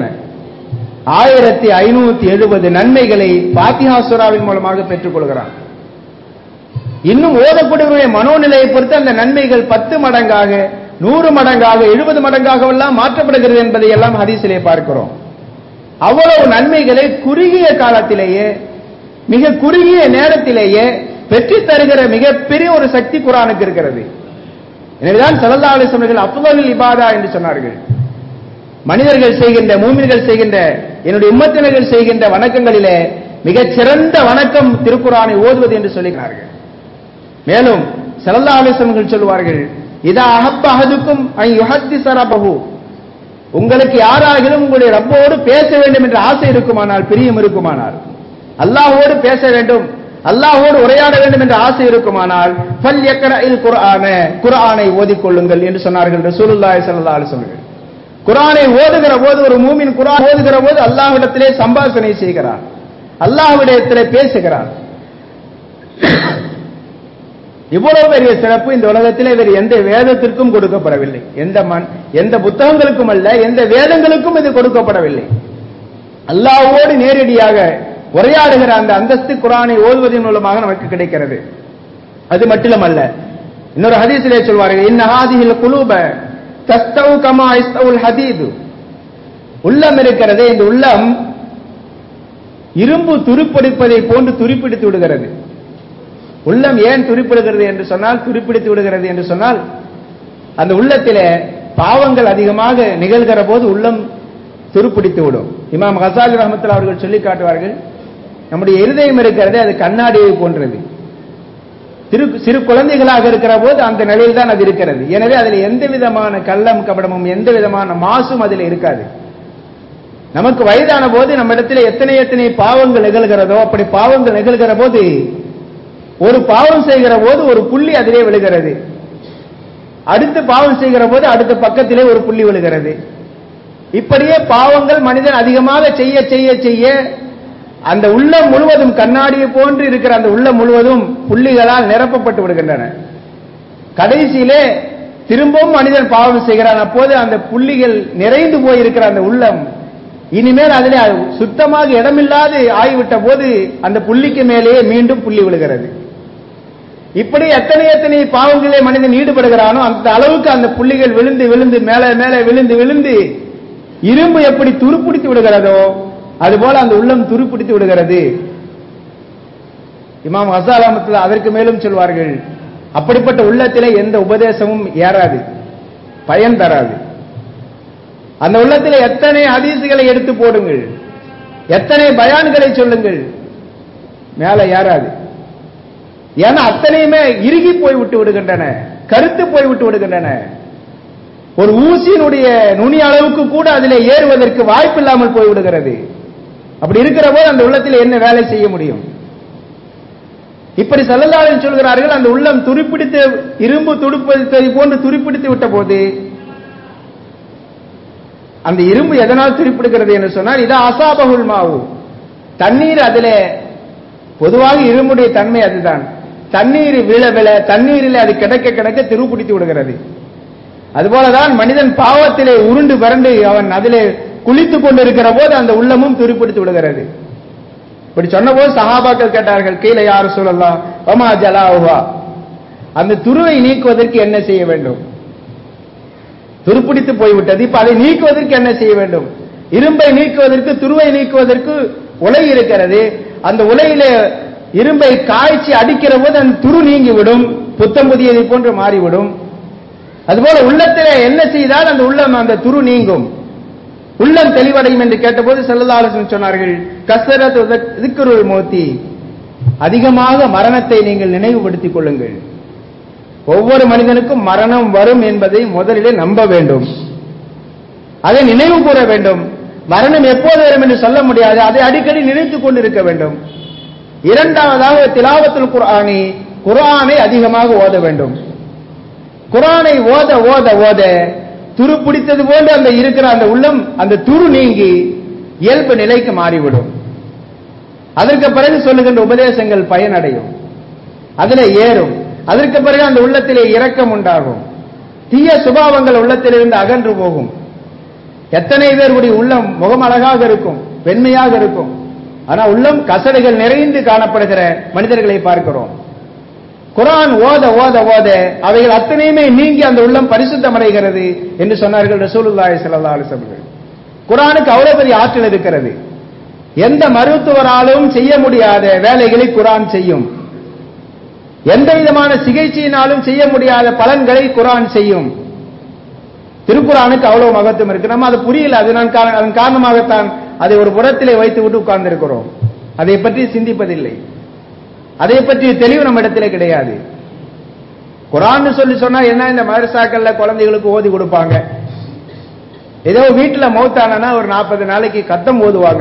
1570 நன்மைகளை ஃபாத்திஹா சூராவின் மூலமாக பெற்றுக் கொள்கிறான். இன்னும் ஓதக்கூடியவருடைய மனோநிலையை பொறுத்து அந்த நன்மைகள் 10 மடங்காக 100 மடங்காக 70 மடங்காக எல்லாம் மாற்றப்படுகிறது என்பதை எல்லாம் ஹதீஸிலே பார்க்கிறோம். அவ்வளவு நன்மைகளை குறுகிய காலத்திலேயே மிக குறுகிய நேரத்திலேயே பெற்று தருகிற மிகப்பெரிய ஒரு சக்தி குர்ஆனுக்கு இருக்கிறது. எனவேதான் ஸல்லல்லாஹு அலைஹி வஸல்லம் அஃதலுல் இபாதா என்று சொன்னார்கள். மனிதர்கள் செய்கின்ற மூமின்கள் செய்கின்ற என்னுடைய உம்மத்தினர்கள் செய்கின்ற வணக்கங்களிலே மிகச் சிறந்த வணக்கம் திருக்குர்ஆனை ஓதுவது என்று சொல்லுகிறார்கள். மேலும் ஸல்லல்லாஹு அலைஹி வஸல்லம் சொல்வார்கள், இதா அஹப்ப அஹதுக்கும் அன் யுஹத்திஸ ரப்பஹு, உங்களுக்கு யாராகிலும் உங்களுடைய ரப்போடு பேச வேண்டும் என்ற ஆசை இருக்குமானால், பிரியம் இருக்குமானால், அல்லாஹ்வோடு பேச வேண்டும், அல்லாஹ்வோடு உரையாட வேண்டும் என்ற ஆசை இருக்குமானால், ஃபல்யக்ரஇல் குர்ஆன, குர்ஆனை ஓதிக்கொள்ளுங்கள் என்று சொன்னார்கள் ரசூலுல்லாஹி ஸல்லல்லாஹு அலைஹி வஸல்லம். குர்ஆனை ஓதுகிற போது ஒரு மூமின் குர்ஆன் ஓதுகிற போது அல்லாஹ்விடத்திலே சம்பாஷணை செய்கிறான், அல்லாஹ்விடத்திலே பேசுகிறான். இவ்வளவு பெரிய சிறப்பு இந்த உலகத்திலே வேறு எந்த வேதத்திற்கும் கொடுக்கப்படவில்லை, எந்த புத்தகங்களுக்கும் அல்ல, எந்த வேதங்களுக்கும் இது கொடுக்கப்படவில்லை. அல்லாஹ்வோடு நேரடியாக உரையாடுகிற அந்த அந்தஸ்து குர்ஆனை ஓதுவதன் மூலமாக நமக்கு கிடைக்கிறது. அது மட்டுமல்ல, இன்னொரு ஹதீஸிலே சொல்வார்கள், இன்ன ஹாதிஹில் குலூப தஸ்தவு கமா இஸ்தவுல் ஹதீது, உள்ளம் இருக்கிறதே இந்த உள்ளம் இரும்பு துருப்பிடிப்பதை போன்று துருப்பிடித்து விடுகிறது. உள்ளம் ஏன் துருப்பிடுகிறது என்று சொன்னால், துருப்பிடித்து விடுகிறது என்று சொன்னால், அந்த உள்ளத்திலே பாவங்கள் அதிகமாக நிகழ்கிற போது உள்ளம் துருப்பிடித்து விடும். இமாம் கசாலி ரஹ்மத்துல்லாஹி அவர்கள் சொல்லி காட்டுவார்கள், நம்முடைய இருதயம் இருக்கிறதே அது கண்ணாடியை போன்றது. சிறு குழந்தைகளாக இருக்கிற போது அந்த நிலையில் தான் அது இருக்கிறது. எனவே அதில் எந்த விதமான கள்ளம் கபடமும் எந்த விதமான மாசும் அதில் இருக்காது. நமக்கு வயதான போது நம்ம இடத்துல எத்தனை பாவங்கள் நிகழ்கிறதோ, அப்படி பாவங்கள் நிகழ்கிற போது ஒரு பாவம் செய்கிற போது ஒரு புள்ளி அதிலே விழுகிறது, அடுத்து பாவம் செய்கிற போது அடுத்த பக்கத்திலே ஒரு புள்ளி விழுகிறது. இப்படியே பாவங்கள் மனிதன் அதிகமாக செய்ய செய்ய செய்ய அந்த உள்ளம் முழுவதும் கண்ணாடியை போன்று இருக்கிற அந்த உள்ளம் முழுவதும் புள்ளிகளால் நிரப்பப்பட்டு விடுகின்றன. கடைசியிலே திரும்பவும் மனிதன் பாவம் செய்கிறான். அப்போது அந்த புள்ளிகள் நிறைந்து போயிருக்கிற அந்த உள்ளம் இனிமேல் அதிலே சுத்தமாக இடமில்லாது ஆகிவிட்ட போது அந்த புள்ளிக்கு மேலேயே மீண்டும் புள்ளி விழுகிறது. இப்படி எத்தனை பாவங்களே மனிதன் ஈடுபடுகிறானோ அந்த அளவுக்கு அந்த புள்ளிகள் விழுந்து விழுந்து மேலே மேலே விழுந்து விழுந்து இரும்பு எப்படி துருப்பிடித்து விடுகிறதோ அதுபோல அந்த உள்ளம் துருப்பிடித்து விடுகிறது. இமாம் கசாலி ரஹ்மத்துல்லாஹி அதற்கு மேலும் சொல்வார்கள், அப்படிப்பட்ட உள்ளத்திலே எந்த உபதேசமும் ஏறாது, பயன் தராது. அந்த உள்ளத்திலே எத்தனை ஹதீஸ்களை எடுத்து போடுங்கள், எத்தனை பயான்களை சொல்லுங்கள், மேல ஏறாது. ஏன்னா அத்தனையுமே இறுகி போய் விட்டு விடுகின்றன, கருத்து போய் விட்டு விடுகின்றன. ஒரு ஊசியினுடைய நுனி அளவுக்கு கூட அதிலே ஏறுவதற்கு வாய்ப்பு இல்லாமல் போய்விடுகிறது. அப்படி இருக்கிற போது அந்த உள்ளத்தில் என்ன வேலை செய்ய முடியும்? இப்படி ஸல்லல்லாஹு அலைஹி வஸல்லம் சொல்கிறார்கள், அந்த உள்ளம் துருப்பிடித்து இரும்பு துடுப்பதை போன்று துருப்பிடித்து விட்ட போது அந்த இரும்பு எதனால் துருப்பிடுகிறது என்று சொன்னால், இதா அசாபகுல் மாவு, தண்ணீர் அதிலே பொதுவாக இரும்புடைய தன்மை அதுதான். தண்ணீர் விழ விழ தண்ணீரில் அது கிடக்க கிடக்க துருப்பிடித்து விடுகிறது. அதுபோலதான் மனிதன் பாவத்திலே உருண்டு பரண்டு அவன் அதிலே குளித்துக் கொண்டிருக்கிற போது அந்த உள்ளமும் துருப்பிடித்து விடுகிறது. இப்படி சொன்ன போது சஹாபாக்கள் கேட்டார்கள், கீழே யா ரசூலல்லாஹ் வமா ஜலாஹா, அந்த துருவை நீக்குவதற்கு என்ன செய்ய வேண்டும்? துருப்பிடித்து போய்விட்டது, இப்ப அதை நீக்குவதற்கு என்ன செய்ய வேண்டும்? இரும்பை நீக்குவதற்கு துருவை நீக்குவதற்கு உலை இருக்கிறது. அந்த உலையிலே இரும்பை காய்ச்சி அடிக்கிற போது அந்த துரு நீங்கிவிடும், புத்தம் புதியதை போன்று மாறிவிடும். அதுபோல உள்ளத்திலே என்ன செய்தால் அந்த உள்ளம் அந்த துரு நீங்கும், உள்ளம் தெளிவடையும் என்று கேட்டபோது ஸல்லல்லாஹு அலைஹி வஸல்லம் சொன்னார்கள், கஸரத்து ذிக்ருல் மௌத்தி, அதிகமாக மரணத்தை நீங்கள் நினைவுபடுத்திக் கொள்ளுங்கள். ஒவ்வொரு மனிதனுக்கும் மரணம் வரும் என்பதை முதலிலே நம்ப வேண்டும், அதை நினைவு கூற வேண்டும். மரணம் எப்போது வரும் என்று சொல்ல முடியாது, அதை அடிக்கடி நினைத்துக் கொண்டிருக்க வேண்டும். இரண்டாவதாக திலாவத்துல் குர்ஆனி, குர்ஆனை அதிகமாக ஓத வேண்டும். குர்ஆனை ஓத ஓத ஓத துரு பிடித்தது போன்று அந்த இருக்கிற அந்த உள்ளம் அந்த துரு நீங்கி இயல்பு நிலைக்கு மாறிவிடும். அதற்கு பிறகு சொல்லுகின்ற உபதேசங்கள் பயனடையும், அதுல ஏறும். அதற்கு பிறகு அந்த உள்ளத்திலே இரக்கம் உண்டாகும், தீய சுபாவங்கள் உள்ளத்திலிருந்து அகன்று போகும். எத்தனை பேருடைய உள்ளம் முகம் அழகாக இருக்கும், வெண்மையாக இருக்கும், ஆனா உள்ளம் கசடுகள் நிறைந்து காணப்படுகிற மனிதர்களை பார்க்கிறோம். குர்ஆன் ஓத ஓத ஓத அவைகள் அத்தனையுமே நீங்கி அந்த உள்ளம் பரிசுத்தம் அடைகிறது என்று சொன்னார்கள் ரசூலுல்லாஹி ஸல்லல்லாஹு அலைஹி வஸல்லம். குர்ஆனுக்கு அவ்வளவு பெரிய ஆற்றல் இருக்கிறது. எந்த மருத்துவராலும் செய்ய முடியாத வேலைகளை குர்ஆன் செய்யும். எந்த விதமான சிகிச்சையினாலும் செய்ய முடியாத பலன்களை குர்ஆன் செய்யும். திருக்குர்ஆனுக்கு அவ்வளவு மகத்துவம் இருக்கு. நம்ம அது புரியல, அதன் காரணமாகத்தான் அதை ஒரு புறத்திலே வைத்து விட்டு உட்கார்ந்து இருக்கிறோம். அதை பற்றி சிந்திப்பதில்லை, அதை பற்றி தெளிவு நம்ம இடத்திலே கிடையாது. குர்ஆன் சொல்லி சொன்னா என்ன, இந்த மதரசாக்கள்ல குழந்தைகளுக்கு ஓதி கொடுப்பாங்க. ஏதோ வீட்டுல மௌத்தானா ஒரு 40 நாளைக்கு கத்தம் ஓதுவாங்க.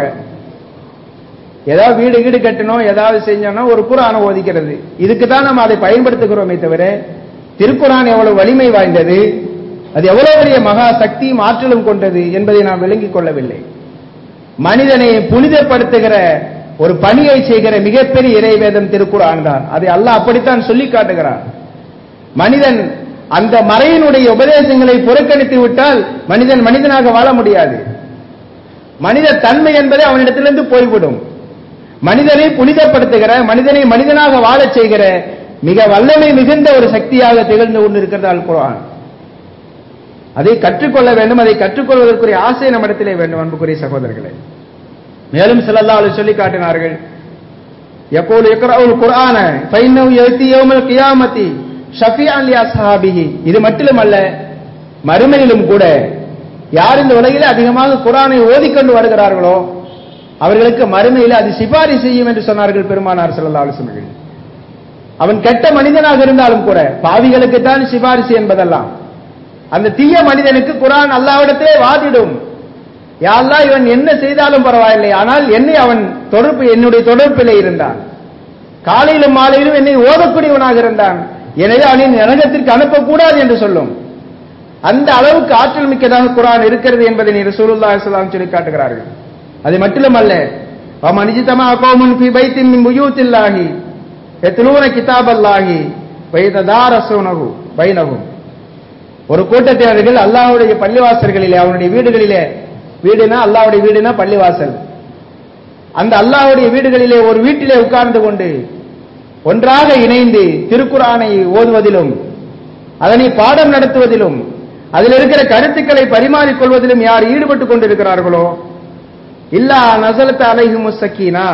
ஏதாவது வீடு கட்டணும், ஏதாவது செஞ்சோம்னா ஒரு குர்ஆனை ஓதிக்கிறது. இதுக்கு தான் நம்ம அதை பயன்படுத்துகிறோமே தவிர திருக்குர்ஆன் எவ்வளவு வலிமை வாய்ந்தது, அது எவ்வளவு பெரிய மகா சக்தியும் ஆற்றலும் கொண்டது என்பதை நாம் விளங்கிக் கொள்ளவில்லை. மனிதனை புனிதப்படுத்துகிற ஒரு பணியை செய்கிற மிகப்பெரிய இறைவேதம் திருக்குர்ஆன் தான். அதை அல்லாஹ் அப்படித்தான் சொல்லி காட்டுகிறான். மனிதன் அந்த மறையினுடைய உபதேசங்களை புறக்கணித்து விட்டால் மனிதன் மனிதனாக வாழ முடியாது. மனித தன்மை என்பதை அவனிடத்திலிருந்து போய்விடும். மனிதனை புனிதப்படுத்துகிற, மனிதனை மனிதனாக வாழச் செய்கிற மிக வல்லமை மிகுந்த ஒரு சக்தியாக திகழ்ந்து கொண்டிருக்கிறது அல் குர்ஆன். அதை கற்றுக்கொள்ள வேண்டும், அதை கற்றுக்கொள்வதற்குரிய ஆசை நம்மிடத்திலே வேண்டும் அன்புக்குரிய சகோதரர்களே. மேலும் ஸல்லல்லாஹு அலைஹி சொல்லி காட்டினார்கள், யகூல் இக்ரவுல் குர்ஆன ஃபைன்னஹு யஅதி யௌமல் கியாமத்தி ஷஃபீஅன் லி அஸ்ஹாபிஹி. இது மட்டுமல்ல, மறுமையிலும் கூட யார் இந்த உலகிலே அதிகமாக குர்ஆனை ஓதிக்கொண்டு வருகிறார்களோ அவர்களுக்கு மறுமையில் அது சிபாரிசு செய்யும் என்று சொன்னார்கள் பெருமானார் ஸல்லல்லாஹு அலைஹி வஸல்லம். அவன் கெட்ட மனிதனாக இருந்தாலும் கூட, பாவிகளுக்கு தான் சிபாரிசு என்பதெல்லாம், அந்த தீய மனிதனுக்கு குர்ஆன் அல்லாஹ்விடத்திலே வாதிடும், யா அல்லாஹ் இவன் என்ன செய்தாலும் பரவாயில்லை, ஆனால் என்னை அவன் என்னுடைய தொடர்பிலே இருந்தான், காலையிலும் மாலையிலும் என்னை ஓதக்கூடியவனாக இருந்தான், எனவே அவனை நரகத்திற்கு அனுப்பக்கூடாது என்று சொல்லும். அந்த அளவுக்கு ஆற்றல் மிக்கதாக குர்ஆன் இருக்கிறது என்பதை ரசூலுல்லாஹி ஸல்லல்லாஹு அலைஹி வஸல்லம் சொல்லி காட்டுகிறார்கள். அது மட்டுமல்ல, வமனிஜ்தமா கௌமுன் ஃபீ பைத்தின் மின் புயூத்தில்லாஹி யத்லூன கிதாபல்லாஹி வயததாரஸூனஹு பைனஹும். ஒரு கூட்டத்தினர்கள் அல்லாஹ்வுடைய பள்ளிவாசல்களிலே, அவனுடைய வீடுகளிலே, வீடுனா அல்லாஹ்வுடைய வீடுனா பள்ளிவாசல், அந்த அல்லாஹ்வுடைய வீடுகளிலே ஒரு வீட்டிலே உட்கார்ந்து கொண்டு ஒன்றாக இணைந்து திருக்குர்ஆனை ஓதுவதிலும் அதனை பாடம் நடத்துவதிலும் அதில் இருக்கிற கருத்துக்களை பரிமாறிக் கொள்வதிலும் யார் ஈடுபட்டுக் கொண்டிருக்கிறார்களோ இல்லா நஸலத் அலைஹிமுஸ் ஸக்கீனா,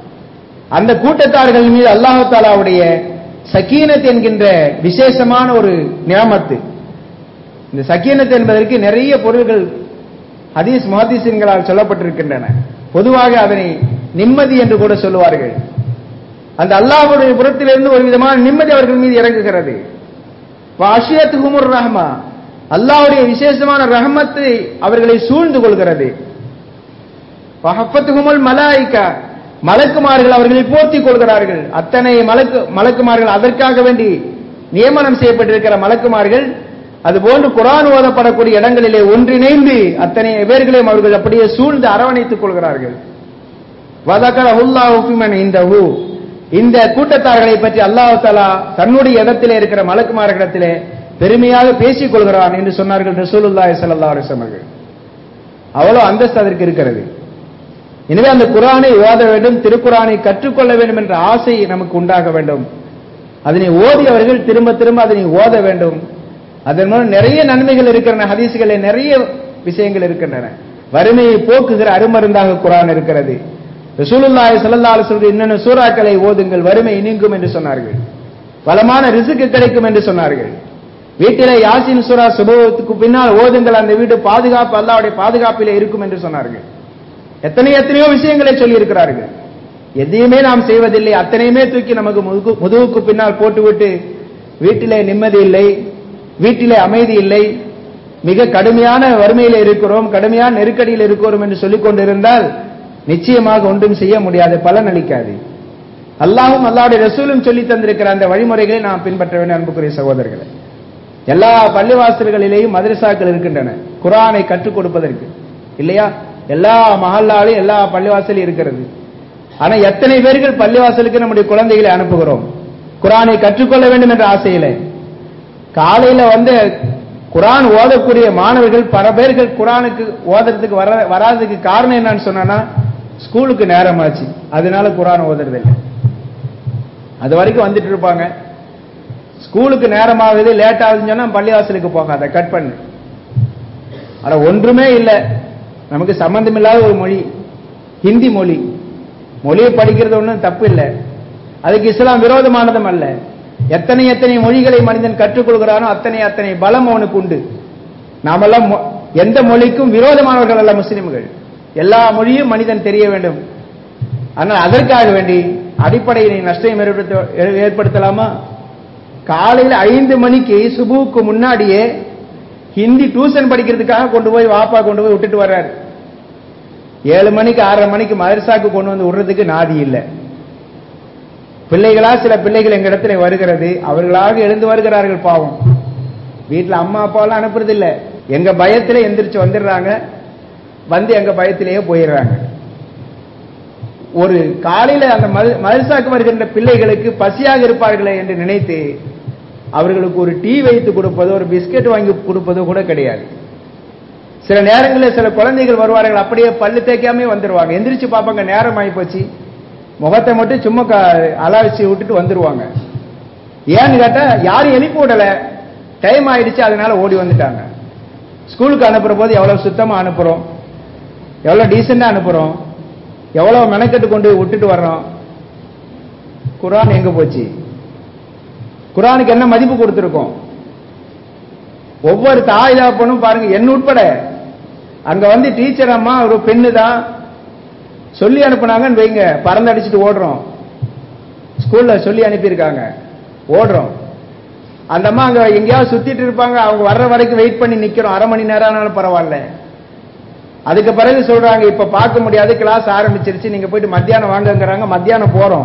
அந்த கூட்டத்தார்கள் மீது அல்லாஹ் தஆலாவுடைய சக்கீனத் என்கின்ற விசேஷமான ஒரு நியாமத்து. இந்த சக்கீனத் என்பதற்கு நிறைய பொருள்கள் ஹதீஸ் முஹத்திஸின்களால் சொல்லப்பட்டிருக்கின்றன. பொதுவாக அதனை நிம்மதி என்று கூட சொல்லுவார்கள். அந்த அல்லாஹ்வுடைய புறத்திலிருந்து ஒரு விதமான நிம்மதி அவர்கள் மீது இறங்குகிறது. வாஷியத்துஹுமுர் ரஹ்மா, அல்லாஹ்வுடைய விசேஷமான ரஹ்மத்து அவர்களை சூழ்ந்து கொள்கிறது. வஹஃபத்துஹுமுல் மலாயிகா, மலக்குமார்கள் அவர்களை போர்த்திக் கொள்கிறார்கள். அத்தனை மலக்குமார்கள், அதற்காக வேண்டி நியமனம் செய்யப்பட்டிருக்கிற மலக்குமார்கள் அதுபோன்று குர்ஆன் ஓதப்படக்கூடிய இடங்களிலே ஒன்றிணைந்து அத்தனை பேர்களையும் அவர்கள் அப்படியே சூழ்ந்து அரவணைத்துக் கொள்கிறார்கள். வதகரஹுல்லாஹு ஃபிமன் இன்தஹு, இந்த கூட்டத்தார்களை பற்றி அல்லாஹ் தஆலா தன்னுடைய இடத்திலே இருக்கிற மலக்குமார்களிடத்திலே பெருமையாக பேசிக் கொள்கிறான் என்று சொன்னார்கள் ரசூலுல்லாஹி ஸல்லல்லாஹு அலைஹி வஸல்லம். அவ்வளவு அந்தஸ்து அதற்கு இருக்கிறது. எனவே அந்த குர்ஆனை ஓத வேண்டும், திருக்குர்ஆனை கற்றுக்கொள்ள வேண்டும் என்ற ஆசை நமக்கு உண்டாக வேண்டும். அதனை ஓதியவர்கள் திரும்ப திரும்ப அதனை ஓத வேண்டும். அதன் மூலம் நிறைய நன்மைகள் இருக்கின்றன. ஹதீஸ்களிலே நிறைய விஷயங்கள் இருக்கின்றன. வறுமையை போக்குகிற அருமருந்தாக குர்ஆன் இருக்கிறது. ரசூலுல்லாஹி ஸல்லல்லாஹு அலைஹி வஸல்லம் இன்னென்ன சூறாக்களை ஓதுங்கள் வறுமை நீங்கும் என்று சொன்னார்கள். வளமான ரிஸ்க் கிடைக்கும் என்று சொன்னார்கள். வீட்டிலே யாசீன் சூரா சுபஹத்துக்கு பின்னால் ஓதுங்கள், அந்த வீடு பாதுகாப்பு, அல்லாஹ்வுடைய பாதுகாப்பிலே இருக்கும் என்று சொன்னார்கள். எத்தனையோ விஷயங்களை சொல்லி இருக்கிறார்கள். எதையுமே நாம் செய்வதில்லை, அத்தனையுமே தூக்கி நமக்கு முதுகுக்கு பின்னால் போட்டுவிட்டு வீட்டிலே நிம்மதி இல்லை, வீட்டிலே அமைதி இல்லை, மிக கடுமையான வறுமையில் இருக்கிறோம், கடுமையான நெருக்கடியில் இருக்கிறோம் என்று சொல்லிக் கொண்டிருந்தால் நிச்சயமாக ஒன்றும் செய்ய முடியாது, பலன் அளிக்காது. அல்லாஹ்வும் அல்லாஹ்வுடைய ரசூலும் சொல்லி தந்திருக்கிற அந்த வழிமுறைகளை நாம் பின்பற்ற வேண்டும் அன்புக்குரிய சகோதரர்களே. எல்லா பள்ளிவாசல்களிலேயும் மதரசாக்கள் இருக்கின்றன குர்ஆனை கற்றுக் கொடுப்பதற்கு, இல்லையா? எல்லா மஹல்லாலையும் எல்லா பள்ளிவாசலும் இருக்கிறது. ஆனா எத்தனை பேர்கள் பள்ளிவாசலுக்கு நம்முடைய குழந்தைகளை அனுப்புகிறோம் குர்ஆனை கற்றுக்கொள்ள வேண்டும் என்ற ஆசையில? காலையில குர்ஆன் ஓதக்கூடிய மாணவர்கள் பல பேர்கள் குர்ஆனுக்கு ஓதுறதுக்கு வராததுக்கு காரணம் என்னன்னு சொன்னா, ஸ்கூலுக்கு நேரமாச்சு அதனால குர்ஆன் ஓதுறது இல்லை. அது வரைக்கும் வந்துட்டு இருப்பாங்க. ஸ்கூலுக்கு நேரமாகுது, லேட் ஆகுதுன்னு சொன்னா பள்ளிவாசலுக்கு போகாத, கட் பண்ணு. ஆனா ஒன்றுமே இல்லை, நமக்கு சம்பந்தம் இல்லாத ஒரு மொழி ஹிந்தி மொழி. மொழியை படிக்கிறது ஒன்றும் தப்பு இல்லை, அதுக்கு இஸ்லாம் விரோதமானதும் அல்ல. எத்தனை எத்தனை மொழிகளை மனிதன் கற்றுக்கொள்கிறானோ அத்தனை பலம் அவனுக்கு உண்டு. நாமெல்லாம் எந்த மொழிக்கும் விரோதமானவர்கள் அல்ல முஸ்லிம்கள். எல்லா மொழியும் மனிதன் தெரிய வேண்டும். ஆனால் அதற்காக வேண்டி அடிப்படையில் நஷ்டம் ஏற்படுத்தலாமா? காலையில் 5 மணிக்கு சுபுவுக்கு முன்னாடியே ஹிந்தி டியூஷன் படிக்கிறதுக்காக கொண்டு போய் விட்டுட்டு வர்றாரு. 7 மணிக்கு 6:30 மணிக்கு மதரசாக்கு கொண்டு வந்து விடுறதுக்கு நாதி இல்லை. பிள்ளைகளா சில பிள்ளைகள் எங்க இடத்துல வருகிறது, அவர்களாக எழுந்து வருகிறார்கள். பாவம், வீட்டுல அம்மா அப்பாவெல்லாம் அனுப்புறது இல்லை. எங்க பயத்திலே எந்திரிச்சு வந்துடுறாங்க, எங்க பயத்திலேயே போயிடுறாங்க. ஒரு காலையில அந்த மதரசாக்கு வருகின்ற பிள்ளைகளுக்கு பசியாக இருப்பார்களே என்று நினைத்து அவர்களுக்கு ஒரு டீ வைத்து கொடுப்பதோ ஒரு பிஸ்கெட் வாங்கி கொடுப்பதோ கூட கிடையாது. சில நேரங்களில் சில குழந்தைகள் வருவார்கள், அப்படியே பல்லு தேய்க்காமே வந்துருவாங்க. எந்திரிச்சு பார்ப்பாங்க, நேரம் ஆகி போச்சு, முகத்தை மட்டும் சும்மா அலாவிச்சு விட்டுட்டு வந்துருவாங்க. ஏன்னு கேட்டா யாரும் எழுப்பி விடல, டைம் ஆயிடுச்சு, அதனால ஓடி வந்துட்டாங்க. ஸ்கூலுக்கு அனுப்புற போது எவ்வளவு சுத்தமா அனுப்புறோம், எவ்வளவு டீசெண்டா அனுப்புறோம், எவ்வளவு மெனக்கெட்டு கொண்டு விட்டுட்டு வர்றோம். குர்ஆன் எங்க போச்சு? குர்ஆனுக்கு என்ன மதிப்பு கொடுத்திருக்கோம்? ஒவ்வொரு தாய் தகப்பனும் பாருங்க, என்ன உட்பட அங்க டீச்சர் அம்மா ஒரு பெண்ணு தான் சொல்லி அனுப்புனாங்கன்னு வைங்க, பறந்து அடிச்சுட்டு ஓடுறோம். ஸ்கூல்ல சொல்லி அனுப்பியிருக்காங்க, ஓடுறோம். அந்த அம்மா அங்க எங்கேயாவது சுத்திட்டு இருப்பாங்க, அவங்க வர்ற வரைக்கும் வெயிட் பண்ணி நிக்கிறோம். 1/2 மணி நேரம் ஆனாலும் பரவாயில்ல. அதுக்கு பிறகு சொல்றாங்க, இப்ப பார்க்க முடியாது, கிளாஸ் ஆரம்பிச்சிருச்சு, நீங்க போயிட்டு மத்தியானம் வாங்கங்கிறாங்க. மத்தியானம் போறோம்.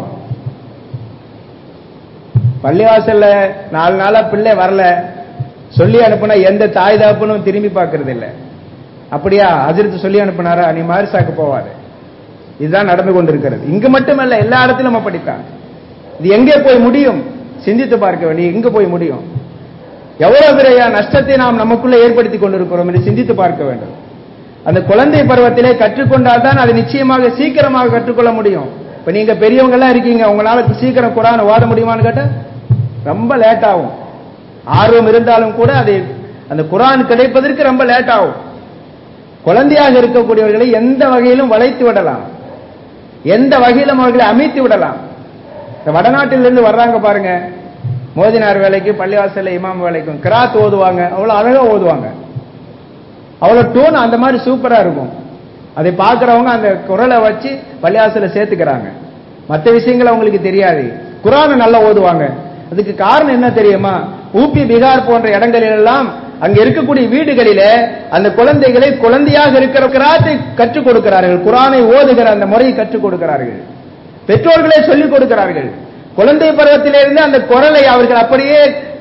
பள்ளிவாசல்ல 4 நாளா பிள்ளை வரல, சொல்லி அனுப்புனா எந்த தாய் தகப்பனும் திரும்பி பார்க்கறது இல்லை. அப்படியா ஹஜ்ரத் சொல்லி அனுப்புனாரா, நீ மதரசாக்கு போவாரு. இதுதான் நடந்து கொண்டிருக்கிறது. இங்கு மட்டுமல்ல, எல்லா இடத்திலும் நம்ம படித்தான். இது எங்கே போய் முடியும்? சிந்தித்து பார்க்க வேண்டிய, எங்க போய் முடியும்? எவ்வளவு பெரிய நஷ்டத்தை நாம் நமக்குள்ள ஏற்படுத்தி கொண்டிருக்கிறோம் என்று சிந்தித்து பார்க்க வேண்டும். அந்த குழந்தை பருவத்திலே கற்றுக்கொண்டால் தான் அது நிச்சயமாக சீக்கிரமாக கற்றுக்கொள்ள முடியும். இப்ப நீங்க பெரியவங்க எல்லாம் இருக்கீங்க, உங்களால சீக்கிரம் குர்ஆன் ஓத முடியுமான்னு கேட்டா ரொம்ப லேட் ஆகும். ஆர்வம் இருந்தாலும் கூட அந்த குர்ஆன் கிடைப்பதற்கு ரொம்ப லேட் ஆகும். குழந்தையாக இருக்கக்கூடியவர்களை எந்த வகையிலும் வளைத்து விடலாம், எந்த வகையிலும் அவர்களை அமைத்து விடலாம். இந்த வடநாட்டிலிருந்து வர்றாங்க பாருங்க, மோதினார் வேலைக்கு, பள்ளிவாசல்ல இமாம் வேலைக்கும் கிராத் ஓதுவாங்க, அவ்வளவு அழகா ஓதுவாங்க, அவ்வளவு டோன் அந்த மாதிரி சூப்பரா இருக்கும். அதை பார்க்கிறவங்க அந்த குரலை வச்சு பள்ளிவாசல சேர்த்துக்கிறாங்க. மற்ற விஷயங்கள் அவங்களுக்கு தெரியாது, குர்ஆனை நல்லா ஓதுவாங்க. அதுக்கு காரணம் என்ன தெரியுமா? ஊபி பீகார் போன்ற இடங்களிலெல்லாம் அங்க இருக்கக்கூடிய வீடுகளிலே அந்த குழந்தைகளை குழந்தையாக இருக்கிற கிராத்தை கற்றுக் கொடுக்கிறார்கள், குர்ஆனை ஓதுகிற அந்த முறையை கற்றுக் கொடுக்கிறார்கள், பெற்றோர்களே சொல்லிக் கொடுக்கிறார்கள். குழந்தை பருவத்திலிருந்து அந்த குரலை அவர்கள் அப்படியே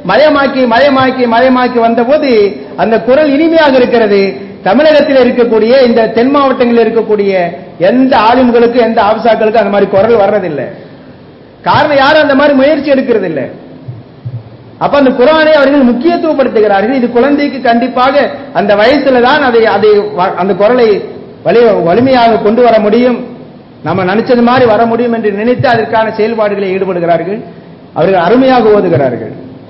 மயமாக்கி வந்தபோது அந்த குரல் இனிமையாக இருக்கிறது. தமிழகத்தில் இருக்கக்கூடிய இந்த தென் மாவட்டங்களில் இருக்கக்கூடிய எந்த ஆலிம்களுக்கு, எந்த ஆபிசாக்களுக்கு அந்த மாதிரி குரல் வர்றதில்லை. காரணம், யாரும் அந்த மாதிரி முயற்சி எடுக்கிறது இல்லை. அப்ப அந்த குர்ஆனை அவர்கள் முக்கியத்துவப்படுத்துகிறார்கள். இது குழந்தைக்கு கண்டிப்பாக அந்த வயசுல தான் அதை அந்த குரலை வலிமையாக கொண்டு வர முடியும், நம்ம நினைச்சது மாதிரி வர முடியும் என்று நினைத்து அதற்கான செயல்பாடுகளை ஈடுபடுகிறார்கள். அவர்கள் அருமையாக ஓதுகிறார்கள்.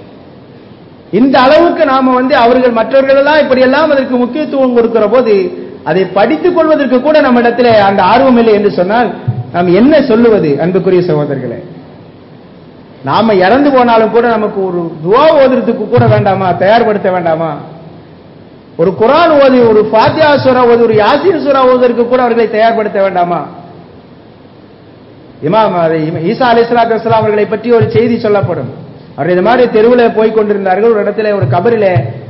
இந்த அளவுக்கு நாம அவர்கள் மற்றவர்கள் எல்லாம் இப்படியெல்லாம் அதற்கு முக்கியத்துவம் கொடுக்கிற போது அதை படித்துக் கொள்வதற்கு கூட நம்ம இடத்துல அந்த ஆர்வம் இல்லை என்று சொன்னால் நாம் என்ன சொல்லுவது? அன்புக்குரிய சகோதரர்களே, நாம இறந்து போனாலும் கூட நமக்கு ஒரு துஆ ஓதுறதுக்கு கூட வேண்டாமா? தயார்படுத்த வேண்டாமா? ஒரு குர்ஆன் ஓதி, ஒரு ஃபாத்திஹா சூரா ஓதி, ஒரு யாசீன் சூரா ஓதுறதுக்கு கூட அவர்களை தயார்படுத்த வேண்டாமா? இமாம் ஈசா அலைஹிஸ்ஸலாத்து வஸ்ஸலாம் அவர்களை பற்றி ஒரு செய்தி சொல்லப்படும். அவர் இந்த மாதிரி தெருவில் போய் கொண்டிருந்தார்கள். ஒரு இடத்துல ஒரு கபரிலே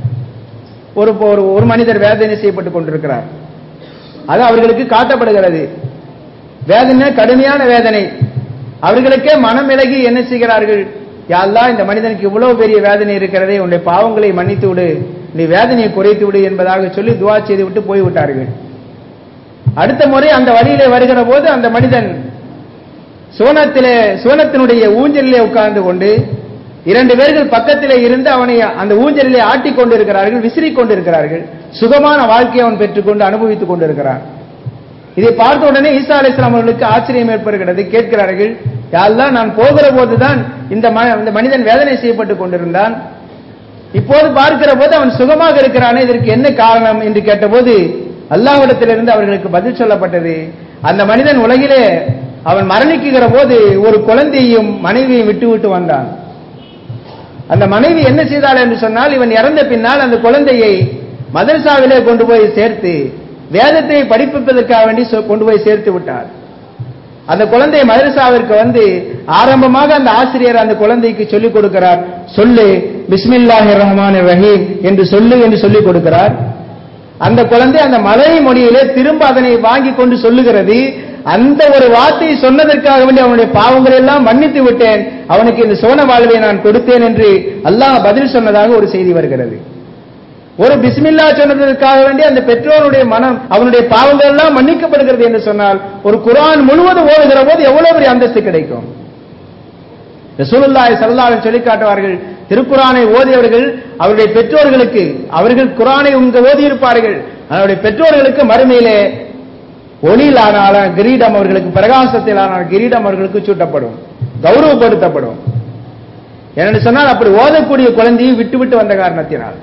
ஒரு மனிதர் வேதனை செய்யப்பட்டுக் கொண்டிருக்கிறார். அது அவர்களுக்கு காட்டப்படுகிறது. வேதனை கடுமையான வேதனை. அவர்களுக்கே மனம் இலகி என்ன செய்கிறார்கள்? யா அல்லாஹ், இந்த மனிதனுக்கு இவ்வளவு பெரிய வேதனை இருக்கிறதே, உன்னுடைய பாவங்களை மன்னித்து விடு, நீ வேதனையை குறைத்து விடு என்பதாக சொல்லி துஆ செய்து விட்டு போய்விட்டார்கள். அடுத்த முறை அந்த வழியிலே வருகிற போது அந்த மனிதன் சுவனத்தினுடைய ஊஞ்சலிலே உட்கார்ந்து கொண்டு 2 பேர்கள் பக்கத்திலே இருந்து அவனை அந்த ஊஞ்சலிலே ஆட்டிக் கொண்டிருக்கிறார்கள், விசிறிக் கொண்டிருக்கிறார்கள். சுகமான வாழ்க்கையை அவன் பெற்றுக்கொண்டு அனுபவித்துக் கொண்டிருக்கிறான். இதை பார்த்த உடனே ஈசா அலைஹிஸ்ஸலாம் அவர்களுக்கு ஆச்சரியம் ஏற்படுகிறது. கேட்கிறார்கள், யா அல்லாஹ், நான் போகிற போதுதான் இந்த மனிதன் வேதனை செய்யப்பட்டுக் கொண்டிருந்தான், இப்போது பார்க்கிற போது அவன் சுகமாக இருக்கிறானே, இதற்கு என்ன காரணம் என்று கேட்டபோது அல்லாஹ்விடத்திலிருந்து அவர்களுக்கு பதில் சொல்லப்பட்டது. அந்த மனிதன் உலகிலே அவன் மரணிக்குகிற போது ஒரு குழந்தையையும் மனைவியையும் விட்டு வந்தான். அந்த மனைவி என்ன செய்தாள் என்று சொன்னால், இவன் இறந்த பின்னால் அந்த குழந்தையை மதரசாவிலே கொண்டு போய் சேர்த்து வேதத்தை படிப்பதற்காக வேண்டி கொண்டு போய் சேர்த்து விட்டார். அந்த குழந்தை மதரசாவிற்கு வந்து ஆரம்பமாக அந்த ஆசிரியர் அந்த குழந்தைக்கு சொல்லிக் கொடுக்கிறார். சொல்லு பிஸ்மில்லாஹிர் ரஹ்மானிர் ரஹீம் என்று சொல்லு என்று சொல்லிக் கொடுக்கிறார். அந்த குழந்தை அந்த மலை மொழியிலே திரும்ப அதனை வாங்கி கொண்டு சொல்லுகிறது, அந்த ஒரு வார்த்தையை சொன்னதற்காக வேண்டி அவனுடைய பாவங்களை எல்லாம் மன்னித்து விட்டேன், அவனுக்கு இந்த சோன வாழ்வை நான் கொடுத்தேன் என்று அல்லாஹ் பதில் சொன்னதாக ஒரு செய்தி வருகிறது. ஒரு பிஸ்மில்லா சொன்னதற்காக வேண்டி அந்த பெற்றோருடைய மனம், அவனுடைய பாவங்கள் எல்லாம் மன்னிக்கப்படுகிறது என்று சொன்னால், ஒரு குர்ஆன் முழுவதும் ஓதுகிற போது எவ்வளவு பெரிய அந்தஸ்து கிடைக்கும். ரசூலுல்லாஹி ஸல்லல்லாஹு அலைஹி சொல்லி காட்டுவார்கள், திருக்குர்ஆனை ஓதியவர்கள் அவருடைய பெற்றோர்களுக்கு, அவர்கள் குர்ஆனை ஓதி இருப்பார்கள், அவருடைய பெற்றோர்களுக்கு மறுமையிலே ஒளியிலான கிரீடம், அவர்களுக்கு பிரகாசத்திலான கிரீடம் அவர்களுக்கு சூட்டப்படும், கௌரவப்படுத்தப்படும். என்று சொன்னால் அப்படி ஓதக்கூடிய குழந்தையை விட்டு வந்த காரணத்தினால்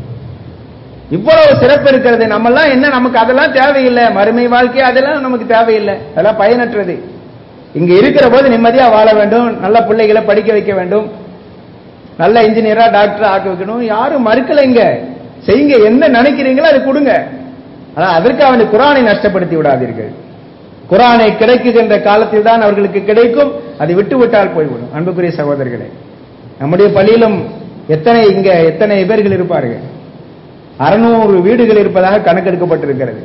இவ்வளவு சிறப்பு இருக்கிறது. நம்மெல்லாம் என்ன, நமக்கு அதெல்லாம் தேவையில்லை, மறுமை வாழ்க்கை அதெல்லாம் நமக்கு தேவையில்லை, அதெல்லாம் பயனற்றது. இங்க இருக்கிற போது நிம்மதியா வாழ வேண்டும், நல்ல பிள்ளைகளை படிக்க வைக்க வேண்டும், நல்ல இன்ஜினியரா டாக்டரா ஆக்க வைக்கணும், யாரும் மறுக்கல. இங்க செய்யுங்க, என்ன நினைக்கிறீங்களோ அது கொடுங்க. ஆனா அதற்காக அவனை குர்ஆனை நஷ்டப்படுத்தி விடாதீர்கள். குர்ஆனை கிடைக்குகின்ற காலத்தில் தான் அவர்களுக்கு கிடைக்கும், அதை விட்டால் போய்விடும். அன்புக்குரிய சகோதரர்களே, நம்முடைய பள்ளியிலும் எத்தனை பேர்கள் இருப்பார்கள்? 600 வீடுகள் இருப்பதாக கணக்கெடுக்கப்பட்டிருக்கிறது.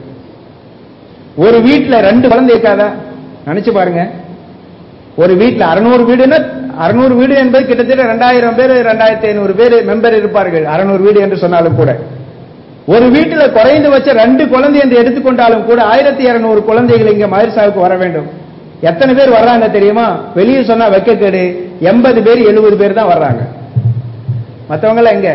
ஒரு வீட்டுல 2 குழந்தை இருக்காதா? நினைச்சு பாருங்க. ஒரு வீட்டுல 600 வீடுன்னா 600 வீடு என்பது கிட்டத்தட்ட 2000 பேர் 2500 பேர் மெம்பர் இருப்பார்கள். 600 வீடு என்று சொன்னாலும் கூட ஒரு வீட்டுல குறைந்து வச்ச 2 குழந்தை என்று எடுத்துக்கொண்டாலும் கூட 1200 குழந்தைகள் இங்க மதரசாவுக்கு வர வேண்டும். எத்தனை பேர் வர்றாங்க தெரியுமா? வெளியே சொன்னா வெக்கக்கேடு, 80 பேர் 70 பேர் தான் வர்றாங்க. மற்றவங்க எல்லாம் எங்க?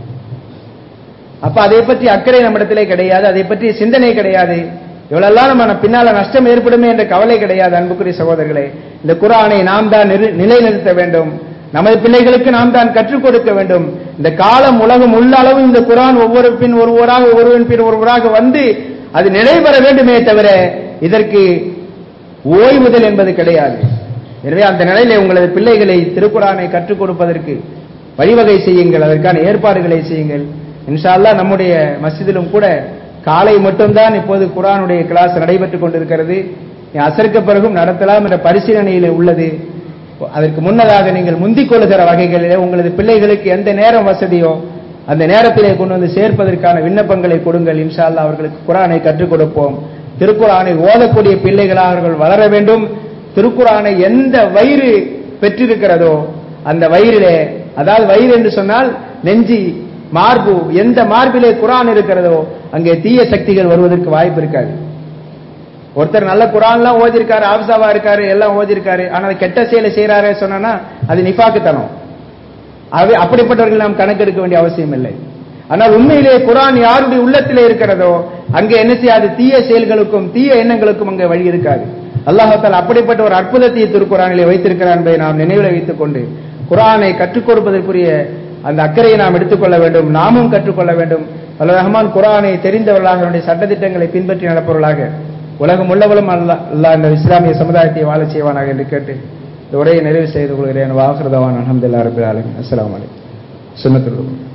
அப்ப அதை பற்றி அக்கறை நம்மிடத்திலே கிடையாது, அதை பற்றி சிந்தனை கிடையாது. இவ்வளெல்லாம் நம்ம பின்னால நஷ்டம் ஏற்படுமே என்ற கவலை கிடையாது. அன்புக்குரிய சகோதரர்களே, இந்த குர்ஆனை நாம் தான் நிலைநிறுத்த வேண்டும், நமது பிள்ளைகளுக்கு நாம் தான் கற்றுக் கொடுக்க வேண்டும். இந்த காலம் உலகம் உள்ள அளவு இந்த குர்ஆன் ஒருவன் பின் ஒருவராக வந்து அது நிலைபெற வேண்டுமே தவிர இதற்கு ஓய்வுதல் என்பது கிடையாது. எனவே அந்த நிலையிலே உங்களது பிள்ளைகளை திருக்குர்ஆனை கற்றுக் கொடுப்பதற்கு வழிவகை செய்யுங்கள், அதற்கான ஏற்பாடுகளை செய்யுங்கள். இன்ஷா அல்லாஹ் நம்முடைய மஸ்ஜிதிலும் கூட காலை மட்டும்தான் இப்போது குர்ஆனுடைய கிளாஸ் நடைபெற்றுக் கொண்டிருக்கிறது. அசருக்கு பிறகும் நடத்தலாம் என்ற பரிசீலனையில் உள்ளது. அதற்கு முன்னதாக நீங்கள் முந்திக் கொள்ளுகிற வகைகளிலே உங்களது பிள்ளைகளுக்கு எந்த நேரம் வசதியோ அந்த நேரத்திலே கொண்டு வந்து சேர்ப்பதற்கான விண்ணப்பங்களை கொடுங்கள். இன்ஷா அல்லாஹ் அவர்களுக்கு குர்ஆனை கற்றுக் கொடுப்போம். திருக்குர்ஆனை ஓதக்கூடிய பிள்ளைகளாக அவர்கள் வளர வேண்டும். திருக்குர்ஆனை எந்த வயிறு பெற்றிருக்கிறதோ அந்த வயிறிலே, அதாவது வயிறு என்று சொன்னால் நெஞ்சி, மார்பு, எந்த மார்பிலே குர்ஆன் இருக்கிறதோ அங்கே தீய சக்திகள் வருவதற்கு வாய்ப்பு இருக்காது. ஒருத்தர் நல்ல குர்ஆன்லாம் ஓதிருக்காரு, ஆப்சாவா இருக்காரு, எல்லாம் ஓதிருக்காரு, ஆனால் கெட்ட செயலை செய்யறாரு சொன்னா அது நிஃபாக்குத்தனம். அப்படிப்பட்டவர்கள் நாம் கணக்கெடுக்க வேண்டிய அவசியம் இல்லை. ஆனால் உண்மையிலே குர்ஆன் யாருடைய உள்ளத்திலே இருக்கிறதோ அங்கே என்ன செய்யாது, தீய செயல்களுக்கும் தீய எண்ணங்களுக்கும் அங்கே வழி இருக்காது. அல்லாஹ் தஆலா அப்படிப்பட்ட ஒரு அற்புதத்தை திருக்குர்ஆனிலே வைத்திருக்கிறார் என்பதை நாம் நினைவில் வைத்துக் கொண்டு குர்ஆனை கற்றுக் கொடுப்பதற்குரிய அந்த அக்கறையை நாம் எடுத்துக்கொள்ள வேண்டும், நாமும் கற்றுக்கொள்ள வேண்டும். அல்லாஹ் ரஹ்மான் குர்ஆனை தெரிந்தவர்களாக, அவருடைய சட்டத்திட்டங்களை பின்பற்றி நடப்பவர்களாக உலகம் உள்ளவளும் அல்லாஹ் இந்த இஸ்லாமிய சமுதாயத்தை வாழ செய்வானாக என்று கேட்டு இந்த உரையை நிறைவு செய்து கொள்கிறேன். வாஹிரு தஅவானா அல்ஹம்துலில்லாஹி ரப்பில் ஆலமீன். அஸ்ஸலாமு அலைக்கும். சுன்னத்துல்